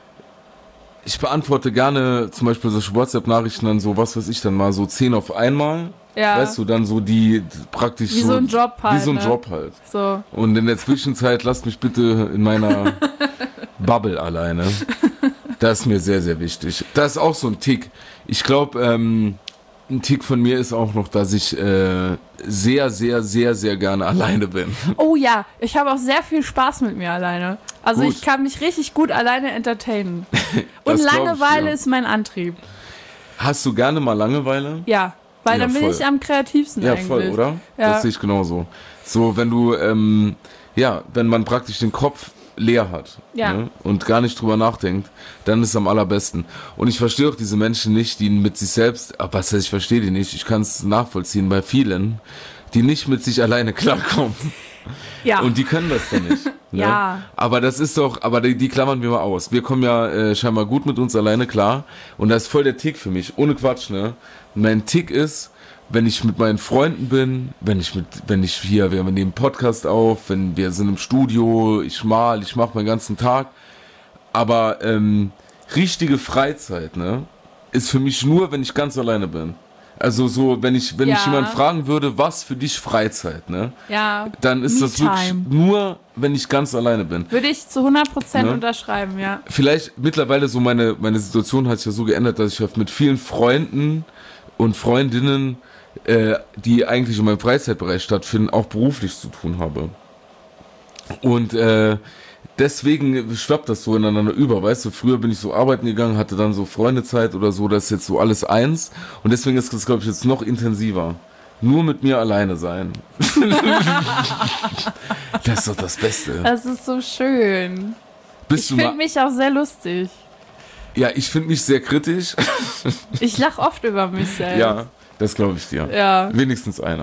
B: ich beantworte gerne zum Beispiel solche WhatsApp-Nachrichten dann so, was weiß ich dann mal, so zehn auf einmal.
C: Ja.
B: Weißt du, dann so die praktisch
C: Wie
B: so,
C: so ein Job halt,
B: Wie so ein
C: ne?
B: Job halt.
C: So.
B: Und in der Zwischenzeit lasst mich bitte in meiner Bubble alleine. Das ist mir sehr, sehr wichtig. Das ist auch so ein Tick. Ich glaube, ähm, ein Tick von mir ist auch noch, dass ich äh, sehr, sehr, sehr, sehr gerne alleine bin.
C: Oh ja, ich habe auch sehr viel Spaß mit mir alleine. Also
B: Gut.
C: ich kann mich richtig gut alleine entertainen. Und
B: Das glaub ich
C: Langeweile
B: dir.
C: ist mein Antrieb.
B: Hast du gerne mal Langeweile?
C: Ja, weil
B: Ja,
C: dann bin
B: voll.
C: ich am kreativsten
B: Ja,
C: eigentlich.
B: voll, oder?
C: Ja.
B: Das sehe ich genauso. So, wenn du, ähm, ja, wenn man praktisch den Kopf leer hat,
C: Ja.
B: ne, und gar nicht drüber nachdenkt, dann ist es am allerbesten. Und ich verstehe auch diese Menschen nicht, die mit sich selbst, aber was heißt, ich verstehe die nicht, ich kann es nachvollziehen bei vielen, die nicht mit sich alleine klarkommen.
C: Ja.
B: Und die können das dann nicht. Ne?
C: Ja.
B: Aber das ist doch, aber die, die klammern wir mal aus. Wir kommen ja äh, scheinbar gut mit uns alleine klar. Und das ist voll der Tick für mich. Ohne Quatsch, ne? Mein Tick ist, wenn ich mit meinen Freunden bin, wenn ich mit, wenn ich hier, wir nehmen Podcast auf, wenn wir sind im Studio, ich mal, ich mache meinen ganzen Tag. Aber ähm, richtige Freizeit, ne, ist für mich nur, wenn ich ganz alleine bin. Also so, wenn ich, wenn
C: Ja.
B: mich jemand fragen würde, was für dich Freizeit, ne?
C: Ja.
B: Dann ist das wirklich
C: Me-Time.
B: nur, wenn ich ganz alleine bin.
C: Würde ich zu hundert Prozent
B: Ne?
C: unterschreiben, ja.
B: Vielleicht mittlerweile so meine, meine Situation hat sich ja so geändert, dass ich halt mit vielen Freunden und Freundinnen, äh, die eigentlich in meinem Freizeitbereich stattfinden, auch beruflich zu tun habe. Und äh, deswegen schwappt das so ineinander über, weißt du, früher bin ich so arbeiten gegangen, hatte dann so Freundezeit oder so, das ist jetzt so alles eins und deswegen ist das, glaube ich, jetzt noch intensiver. Nur mit mir alleine sein. Das ist doch das Beste.
C: Das ist so schön.
B: Bist
C: Ich
B: du
C: finde
B: mal,
C: mich auch sehr lustig.
B: ja, ich finde mich sehr kritisch.
C: Ich lache oft über mich selbst.
B: Ja, das glaube ich dir.
C: Ja,
B: Wenigstens einer.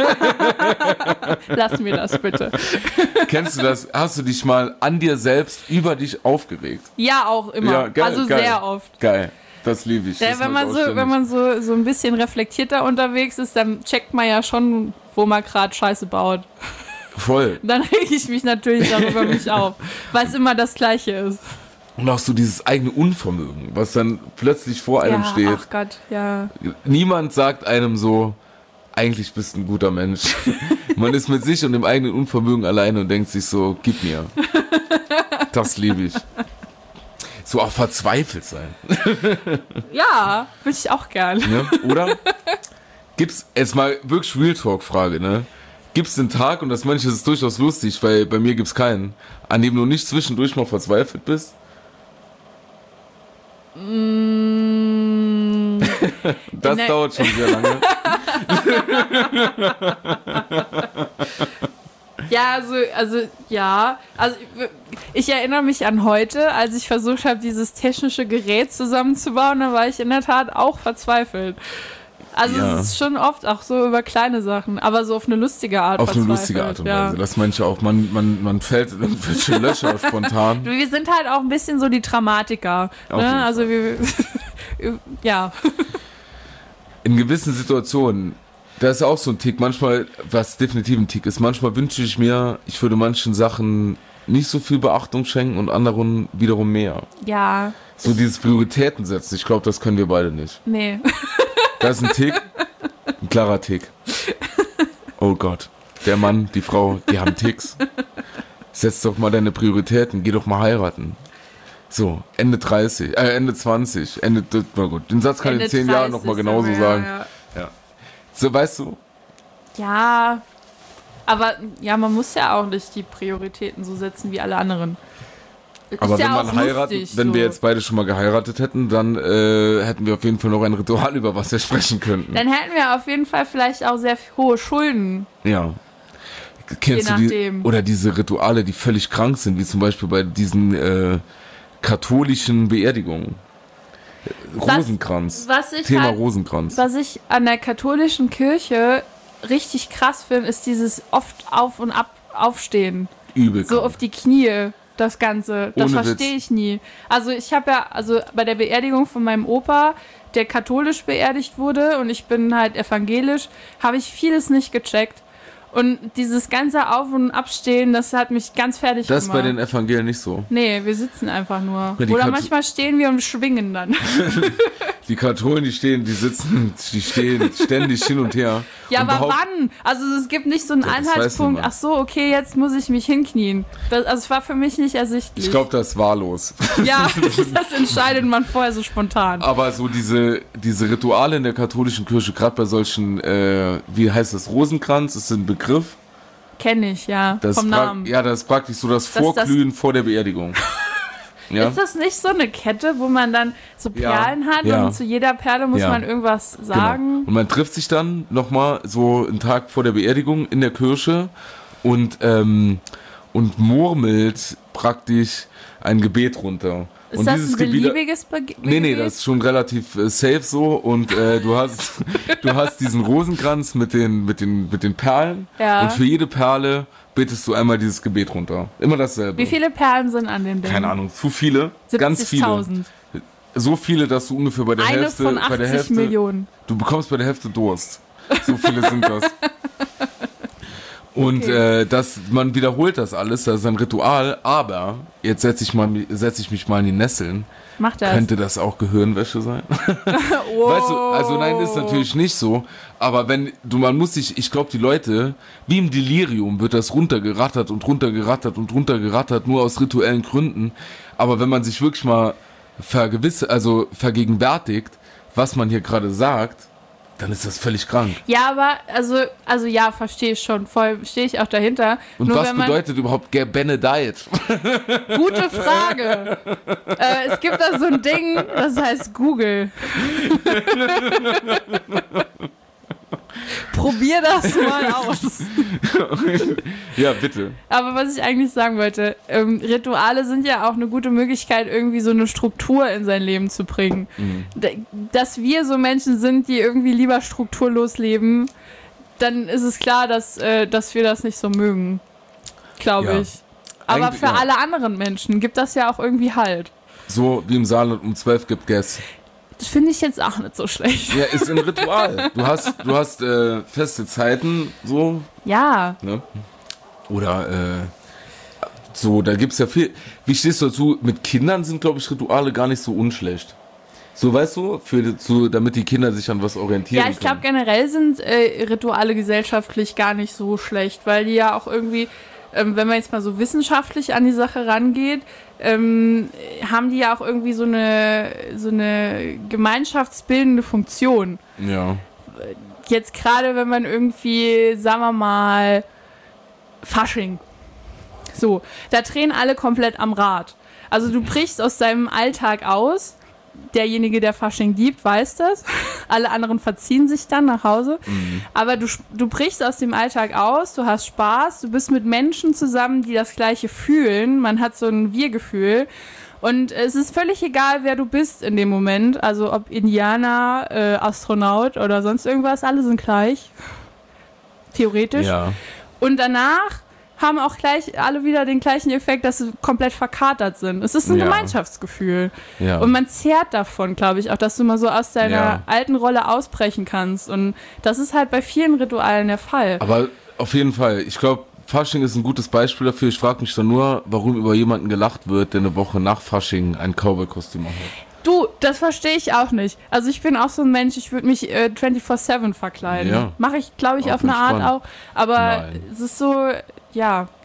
C: lass mir das bitte.
B: Kennst du das? Hast du dich mal an dir selbst über dich aufgeregt?
C: Ja, auch immer.
B: Ja, geil,
C: also
B: geil.
C: sehr oft.
B: Geil. Das liebe ich.
C: Ja,
B: Das
C: wenn
B: macht
C: man,
B: auch
C: so,
B: ständig.
C: wenn man so, so ein bisschen reflektierter unterwegs ist, dann checkt man ja schon, wo man gerade Scheiße baut.
B: Voll.
C: Dann reg ich mich natürlich darüber mich auf, weil es immer das Gleiche ist.
B: Und auch so dieses eigene Unvermögen, was dann plötzlich vor einem
C: Ja,
B: steht.
C: ach Gott, ja.
B: Niemand sagt einem so, eigentlich bist du ein guter Mensch. Man ist mit sich und dem eigenen Unvermögen alleine und denkt sich so, gib mir. Das liebe ich. So auch verzweifelt sein.
C: Ja, würde ich auch gern.
B: Ne? Oder? Gibt's, jetzt mal wirklich Real Talk-Frage, ne? Gibt's den Tag, und das manche ist durchaus lustig, weil bei mir gibt's keinen, an dem du nicht zwischendurch mal verzweifelt bist?
C: Mm,
B: Das
C: Ne.
B: dauert schon sehr lange.
C: ja, also, also, ja. Also, ich erinnere mich an heute, als ich versucht habe, dieses technische Gerät zusammenzubauen, da war ich in der Tat auch verzweifelt. Also,
B: Ja.
C: es ist schon oft auch so über kleine Sachen, aber so auf eine lustige Art
B: Auf eine
C: verzweifelt.
B: lustige Art und
C: ja.
B: Weise. Das manche auch, man, man, man fällt in irgendwelche Löcher spontan.
C: Wir sind halt auch ein bisschen so die Dramatiker.
B: Auf jeden
C: Ne? Also, wir, ja.
B: In gewissen Situationen, das ist auch so ein Tick, manchmal, was definitiv ein Tick ist, manchmal wünsche ich mir, ich würde manchen Sachen nicht so viel Beachtung schenken und anderen wiederum mehr.
C: Ja,
B: So dieses Prioritäten setzen, ich glaube, das können wir beide nicht.
C: nee.
B: Das ist ein Tick, ein klarer Tick. Oh Gott, der Mann, die Frau, die haben Ticks. Setz doch mal deine Prioritäten, geh doch mal heiraten. So, Ende dreißig, äh, Ende zwanzig, Ende, na gut, den Satz kann ich in
C: Ende
B: zehn Jahren
C: dreißig
B: nochmal genauso
C: ja,
B: sagen.
C: Ja.
B: Ja. So, weißt du,
C: Ja, aber ja, man muss ja auch nicht die Prioritäten so setzen wie alle anderen. Ist
B: Aber
C: ja
B: wenn man
C: auch
B: heiraten,
C: lustig,
B: wenn
C: so.
B: wir jetzt beide schon mal geheiratet hätten, dann äh, hätten wir auf jeden Fall noch ein Ritual, über was wir sprechen könnten.
C: Dann hätten wir auf jeden Fall vielleicht auch sehr hohe Schulden.
B: Ja. Kennst
C: Je
B: du die,
C: nachdem.
B: oder diese Rituale, die völlig krank sind, wie zum Beispiel bei diesen äh, katholischen Beerdigungen.
C: Was-
B: Rosenkranz.
C: was ich
B: Thema
C: halt-
B: Rosenkranz.
C: Was ich an der katholischen Kirche richtig krass finde, ist dieses oft auf und ab aufstehen.
B: Übel.
C: So
B: krank.
C: auf die Knie, das Ganze. Das
B: Ohne
C: verstehe
B: Witz.
C: ich nie. Also ich habe ja, also bei der Beerdigung von meinem Opa, der katholisch beerdigt wurde und ich bin halt evangelisch, habe ich vieles nicht gecheckt. Und dieses ganze Auf- und Abstehen, das hat mich ganz fertig
B: Das ist
C: gemacht.
B: bei den Evangelien nicht so.
C: Nee, wir sitzen einfach nur.
B: Ja, die
C: Oder
B: Kat-
C: manchmal stehen wir und schwingen dann.
B: Die Katholen, die stehen, die sitzen, die stehen ständig hin und her.
C: Ja,
B: und
C: aber
B: behaupt-
C: wann? Also es gibt nicht so einen
B: Ja, das weiß
C: Anhaltspunkt,
B: niemand.
C: ach so, okay, jetzt muss ich mich hinknien. Das, also es war für mich nicht ersichtlich.
B: Ich glaube, das ist wahllos.
C: ja, das entscheidet man vorher so spontan.
B: Aber so diese, diese Rituale in der katholischen Kirche, gerade bei solchen, äh, wie heißt das, Rosenkranz, ist ein Begriff.
C: Kenne ich, ja,
B: Das
C: vom
B: ist pra-
C: Namen.
B: Ja, das ist praktisch so das
C: Das-
B: Vorglühen vor der Beerdigung. Ja?
C: Ist das nicht so eine Kette, wo man dann so
B: Ja,
C: Perlen hat
B: ja.
C: und zu jeder Perle muss
B: Ja.
C: man irgendwas
B: Genau.
C: sagen?
B: Und man trifft sich dann nochmal so einen Tag vor der Beerdigung in der Kirche und, ähm, und murmelt praktisch ein Gebet runter.
C: Ist
B: und
C: das
B: dieses
C: ein
B: Gebet-
C: beliebiges Be
B: Nee, nee,
C: Gebet?
B: das ist schon relativ äh, safe so und äh, du hast du hast diesen Rosenkranz mit den mit den mit den Perlen
C: Ja.
B: und für jede Perle betest du einmal dieses Gebet runter. Immer dasselbe.
C: Wie viele Perlen sind an dem Ding?
B: Keine Ahnung, zu viele, ganz viele.
C: siebzigtausend.
B: So viele, dass du ungefähr bei der
C: Eine
B: Hälfte
C: von
B: bei der
C: achtzig
B: Hälfte
C: Millionen.
B: du bekommst bei der Hälfte Durst. So viele sind das. Und
C: Okay.
B: äh, das, man wiederholt das alles, das ist ein Ritual, aber jetzt setze ich, mal, setz ich mich mal in die Nesseln.
C: Mach das.
B: Könnte das auch Gehirnwäsche sein?
C: oh.
B: Weißt du, also nein, ist natürlich nicht so, aber wenn du, man muss sich, ich glaube, die Leute, wie im Delirium wird das runtergerattert und runtergerattert und runtergerattert, nur aus rituellen Gründen, aber wenn man sich wirklich mal vergewisse, also vergegenwärtigt, was man hier gerade sagt, dann ist das völlig krank.
C: Ja, aber, also, also ja, verstehe ich schon, voll, stehe ich auch dahinter.
B: Und
C: Nur
B: was
C: wenn man,
B: bedeutet überhaupt Benedict?
C: Gute Frage. äh, es gibt da so ein Ding, das heißt Google. Probier das mal aus.
B: Ja, bitte.
C: Aber was ich eigentlich sagen wollte, ähm, Rituale sind ja auch eine gute Möglichkeit, irgendwie so eine Struktur in sein Leben zu bringen.
B: Mhm.
C: D- Dass wir so Menschen sind, die irgendwie lieber strukturlos leben, dann ist es klar, dass, äh, dass wir das nicht so mögen. Glaube
B: Ja.
C: ich. Aber
B: Eigentlich,
C: für
B: ja.
C: alle anderen Menschen gibt das ja auch irgendwie Halt.
B: So wie im Saarland um zwölf gibt Guess.
C: Das finde ich jetzt auch nicht so schlecht.
B: Ja, ist ein Ritual. Du hast, du hast äh, feste Zeiten, so,
C: Ja.
B: ne? Oder äh, so, da gibt's ja viel. Wie stehst du dazu? Mit Kindern sind, glaube ich, Rituale gar nicht so unschlecht. So, weißt du, für, so, damit die Kinder sich an was orientieren
C: Ja, ich glaube
B: können.
C: generell sind äh, Rituale gesellschaftlich gar nicht so schlecht, weil die ja auch irgendwie, ähm, wenn man jetzt mal so wissenschaftlich an die Sache rangeht, ähm, haben die ja auch irgendwie so eine, so eine gemeinschaftsbildende Funktion.
B: Ja.
C: Jetzt gerade, wenn man irgendwie, sagen wir mal, Fasching. So, da drehen alle komplett am Rad. Also du brichst aus deinem Alltag aus. Derjenige, der Fasching liebt, weiß das. Alle anderen verziehen sich dann nach Hause.
B: Mhm.
C: Aber du, du brichst aus dem Alltag aus, du hast Spaß, du bist mit Menschen zusammen, die das Gleiche fühlen. Man hat so ein Wir-Gefühl. Und es ist völlig egal, wer du bist in dem Moment. Also ob Indianer, äh, Astronaut oder sonst irgendwas, alle sind gleich. Theoretisch.
B: Ja.
C: Und danach haben auch gleich alle wieder den gleichen Effekt, dass sie komplett verkatert sind. Es ist ein
B: Ja.
C: Gemeinschaftsgefühl.
B: Ja.
C: Und man zehrt davon, glaube ich, auch, dass du mal so aus deiner
B: Ja.
C: alten Rolle ausbrechen kannst. Und das ist halt bei vielen Ritualen der Fall.
B: Aber auf jeden Fall, ich glaube, Fasching ist ein gutes Beispiel dafür. Ich frage mich dann nur, warum über jemanden gelacht wird, der eine Woche nach Fasching ein Cowboy-Kostüm hat.
C: Du, das verstehe ich auch nicht. Also ich bin auch so ein Mensch, ich würde mich äh, vierundzwanzig sieben verkleiden.
B: Ja.
C: Mache ich, glaube ich,
B: Auch
C: auf eine Art
B: entspannt.
C: auch. Aber
B: Nein.
C: es ist so, ja.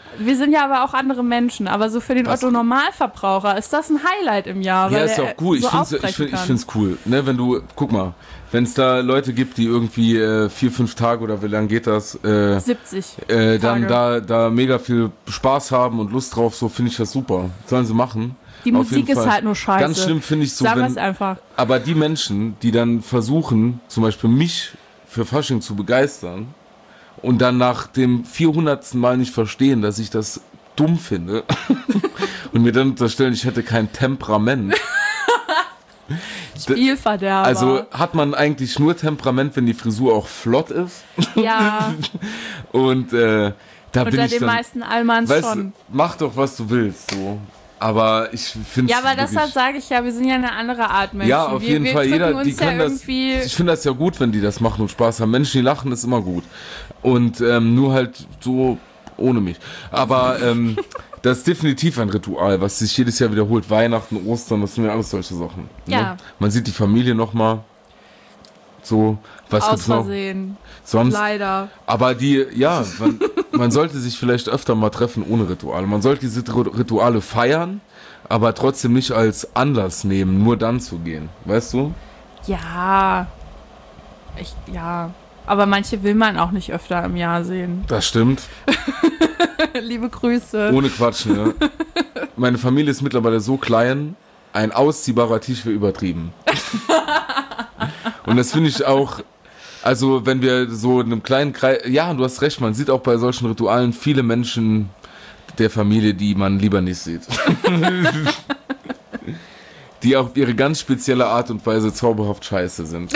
C: Wir sind ja aber auch andere Menschen, aber so für den
B: Was?
C: Otto-Normalverbraucher ist das ein Highlight im Jahr.
B: Ja,
C: weil
B: ist
C: der
B: auch cool. Ich
C: so
B: finde es ich
C: aufbrechen
B: find, ich
C: kann.
B: find's cool. Ne, wenn du, guck mal, wenn es da Leute gibt, die irgendwie äh, vier, fünf Tage oder wie lange geht das, äh,
C: siebzig
B: äh, dann
C: Tage.
B: da, da mega viel Spaß haben und Lust drauf, so finde ich das super. Sollen sie machen.
C: Die
B: Auf
C: Musik
B: jeden
C: ist
B: Fall.
C: halt nur scheiße.
B: Ganz schlimm finde ich so,
C: Sagen wir es
B: wenn,
C: einfach.
B: aber die Menschen, die dann versuchen, zum Beispiel mich für Fasching zu begeistern und dann nach dem vierhundertsten Mal nicht verstehen, dass ich das dumm finde und mir dann unterstellen, ich hätte kein Temperament.
C: Spielverderber.
B: Also hat man eigentlich nur Temperament, wenn die Frisur auch flott ist?
C: ja,
B: Und äh, da bin
C: unter
B: ich
C: den
B: dann,
C: meisten Allmanns
B: weißt
C: schon.
B: du, mach doch, was du willst, so. Aber ich finde
C: Ja, aber deshalb sage ich ja, wir sind ja eine andere Art Menschen.
B: ja, auf
C: wir,
B: jeden
C: wir
B: Fall,
C: drücken
B: jeder,
C: uns
B: die
C: ja
B: können das,
C: irgendwie.
B: ich finde das ja gut, wenn die das machen und Spaß haben. Menschen, die lachen, ist immer gut. Und ähm, nur halt so ohne mich. Aber ähm, das ist definitiv ein Ritual, was sich jedes Jahr wiederholt. Weihnachten, Ostern, das sind ja alles solche Sachen.
C: Ja.
B: Ne? Man sieht die Familie nochmal. So, was
C: Aus
B: gibt's noch?
C: Versehen.
B: Sonst,
C: Leider.
B: aber die, ja, man, man sollte sich vielleicht öfter mal treffen ohne Rituale. Man sollte diese Rituale feiern, aber trotzdem nicht als Anlass nehmen, nur dann zu gehen. Weißt du?
C: Ja. Ich, ja. Aber manche will man auch nicht öfter im Jahr sehen.
B: Das stimmt.
C: Liebe Grüße.
B: Ohne Quatsch, ne? Meine Familie ist mittlerweile so klein, ein ausziehbarer Tisch wäre übertrieben. Und das finde ich auch, also wenn wir so in einem kleinen Kreis, ja, du hast recht, man sieht auch bei solchen Ritualen viele Menschen der Familie, die man lieber nicht sieht. Die auf ihre ganz spezielle Art und Weise zauberhaft scheiße sind.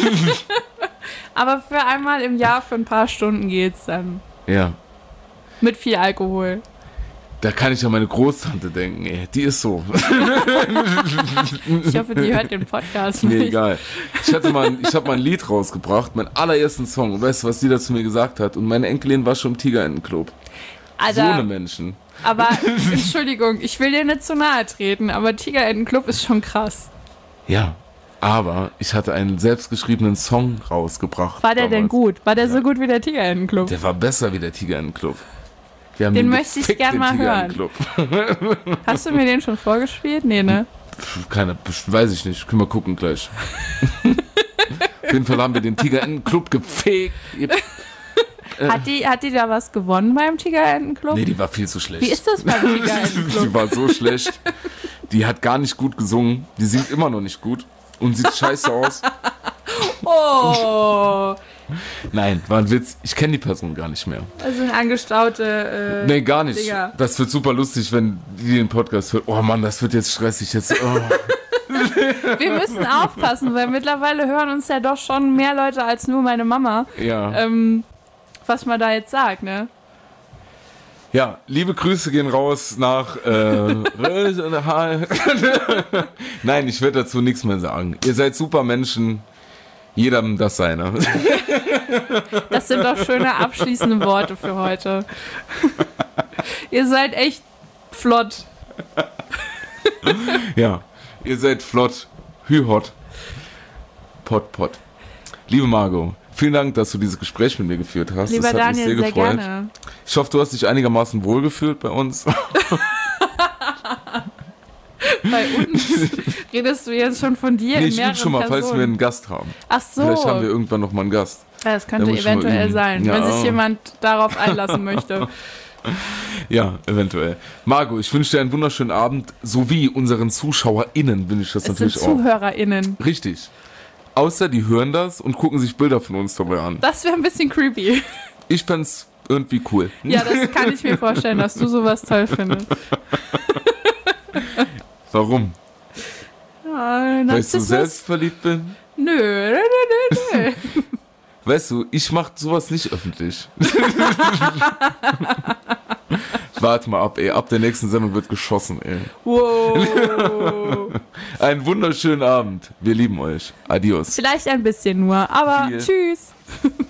C: Aber für einmal im Jahr für ein paar Stunden geht's dann.
B: Ja.
C: Mit viel Alkohol.
B: Da kann ich an meine Großtante denken, ey. Die ist so.
C: Ich hoffe, die hört den Podcast
B: Nee,
C: nicht.
B: egal. Ich hatte mal, ich habe mal ein Lied rausgebracht, meinen allerersten Song. Und weißt du, was die dazu mir gesagt hat? Und meine Enkelin war schon im Tigerentenclub. So eine
C: Alter,
B: Menschen.
C: aber Entschuldigung, ich will dir nicht zu nahe treten, aber Tigerentenclub ist schon krass.
B: Ja, aber ich hatte einen selbstgeschriebenen Song rausgebracht.
C: War der denn
B: damals.
C: gut? War der so gut wie der Tigerentenclub?
B: Der war besser wie der Tigerentenclub. Wir haben
C: Den möchte ich
B: gefickt,
C: gern
B: den
C: mal hören.
B: Tigerentenclub.
C: Hast du mir den schon vorgespielt? Nee, ne?
B: Pff, Keine, pff, weiß ich nicht. Können wir gucken gleich. Auf jeden Fall haben wir den Tigerentenclub gefegt.
C: Hat die, hat die da was gewonnen beim Tigerentenclub?
B: Nee, die war viel zu schlecht.
C: Wie ist das beim
B: Sie
C: Tigerentenclub?
B: war so schlecht. Die hat gar nicht gut gesungen. Die singt immer noch nicht gut. Und sieht scheiße aus.
C: Oh,
B: Nein, war ein Witz. Ich kenne die Person gar nicht mehr.
C: also ein angestaute. Äh,
B: Nee, gar nicht.
C: Digga.
B: Das wird super lustig, wenn die den Podcast hört. Oh Mann, das wird jetzt stressig. Jetzt, oh.
C: Wir müssen aufpassen, weil mittlerweile hören uns ja doch schon mehr Leute als nur meine Mama.
B: Ja.
C: Ähm, was man da jetzt sagt, ne?
B: Ja, liebe Grüße gehen raus nach. Äh, Nein, ich werde dazu nichts mehr sagen. Ihr seid super Menschen. Jedem das seine.
C: Das sind doch schöne abschließende Worte für heute. Ihr seid echt flott.
B: Ja, ihr seid flott. Hü-hot. Pot, pot. Liebe Margot, vielen Dank, dass du dieses Gespräch mit mir geführt hast.
C: Lieber
B: das hat
C: Daniel,
B: mich sehr
C: sehr
B: gefreut.
C: gerne.
B: Ich hoffe, du hast dich einigermaßen wohlgefühlt bei uns.
C: Bei uns redest du jetzt schon von dir
B: Nee,
C: in
B: ich
C: mehreren
B: übe schon mal, falls wir
C: Personen.
B: einen Gast haben.
C: Ach so.
B: Vielleicht haben wir irgendwann noch mal einen Gast.
C: Ja, das
B: Da
C: könnte
B: muss ich schon mal
C: eventuell
B: üben.
C: sein,
B: Ja.
C: wenn sich jemand darauf einlassen möchte.
B: Ja, eventuell. Margot, ich wünsche dir einen wunderschönen Abend, sowie unseren ZuschauerInnen wünsche ich das
C: Es sind
B: natürlich auch.
C: ZuhörerInnen.
B: Richtig. Außer die hören das und gucken sich Bilder von uns dabei an.
C: Das wäre ein bisschen creepy.
B: Ich fänd's irgendwie cool.
C: Ja, das kann ich mir vorstellen, dass du sowas toll findest.
B: Warum?
C: Ja,
B: Weil ich so
C: Narzissmus?
B: selbstverliebt bin?
C: Nö, nö, nö, nö, nö.
B: Weißt du, ich mach sowas nicht öffentlich. Warte mal ab, ey. Ab der nächsten Sendung wird geschossen, ey.
C: Wow.
B: Einen wunderschönen Abend. Wir lieben euch. Adios.
C: Vielleicht ein bisschen nur, aber
B: Viel.
C: tschüss.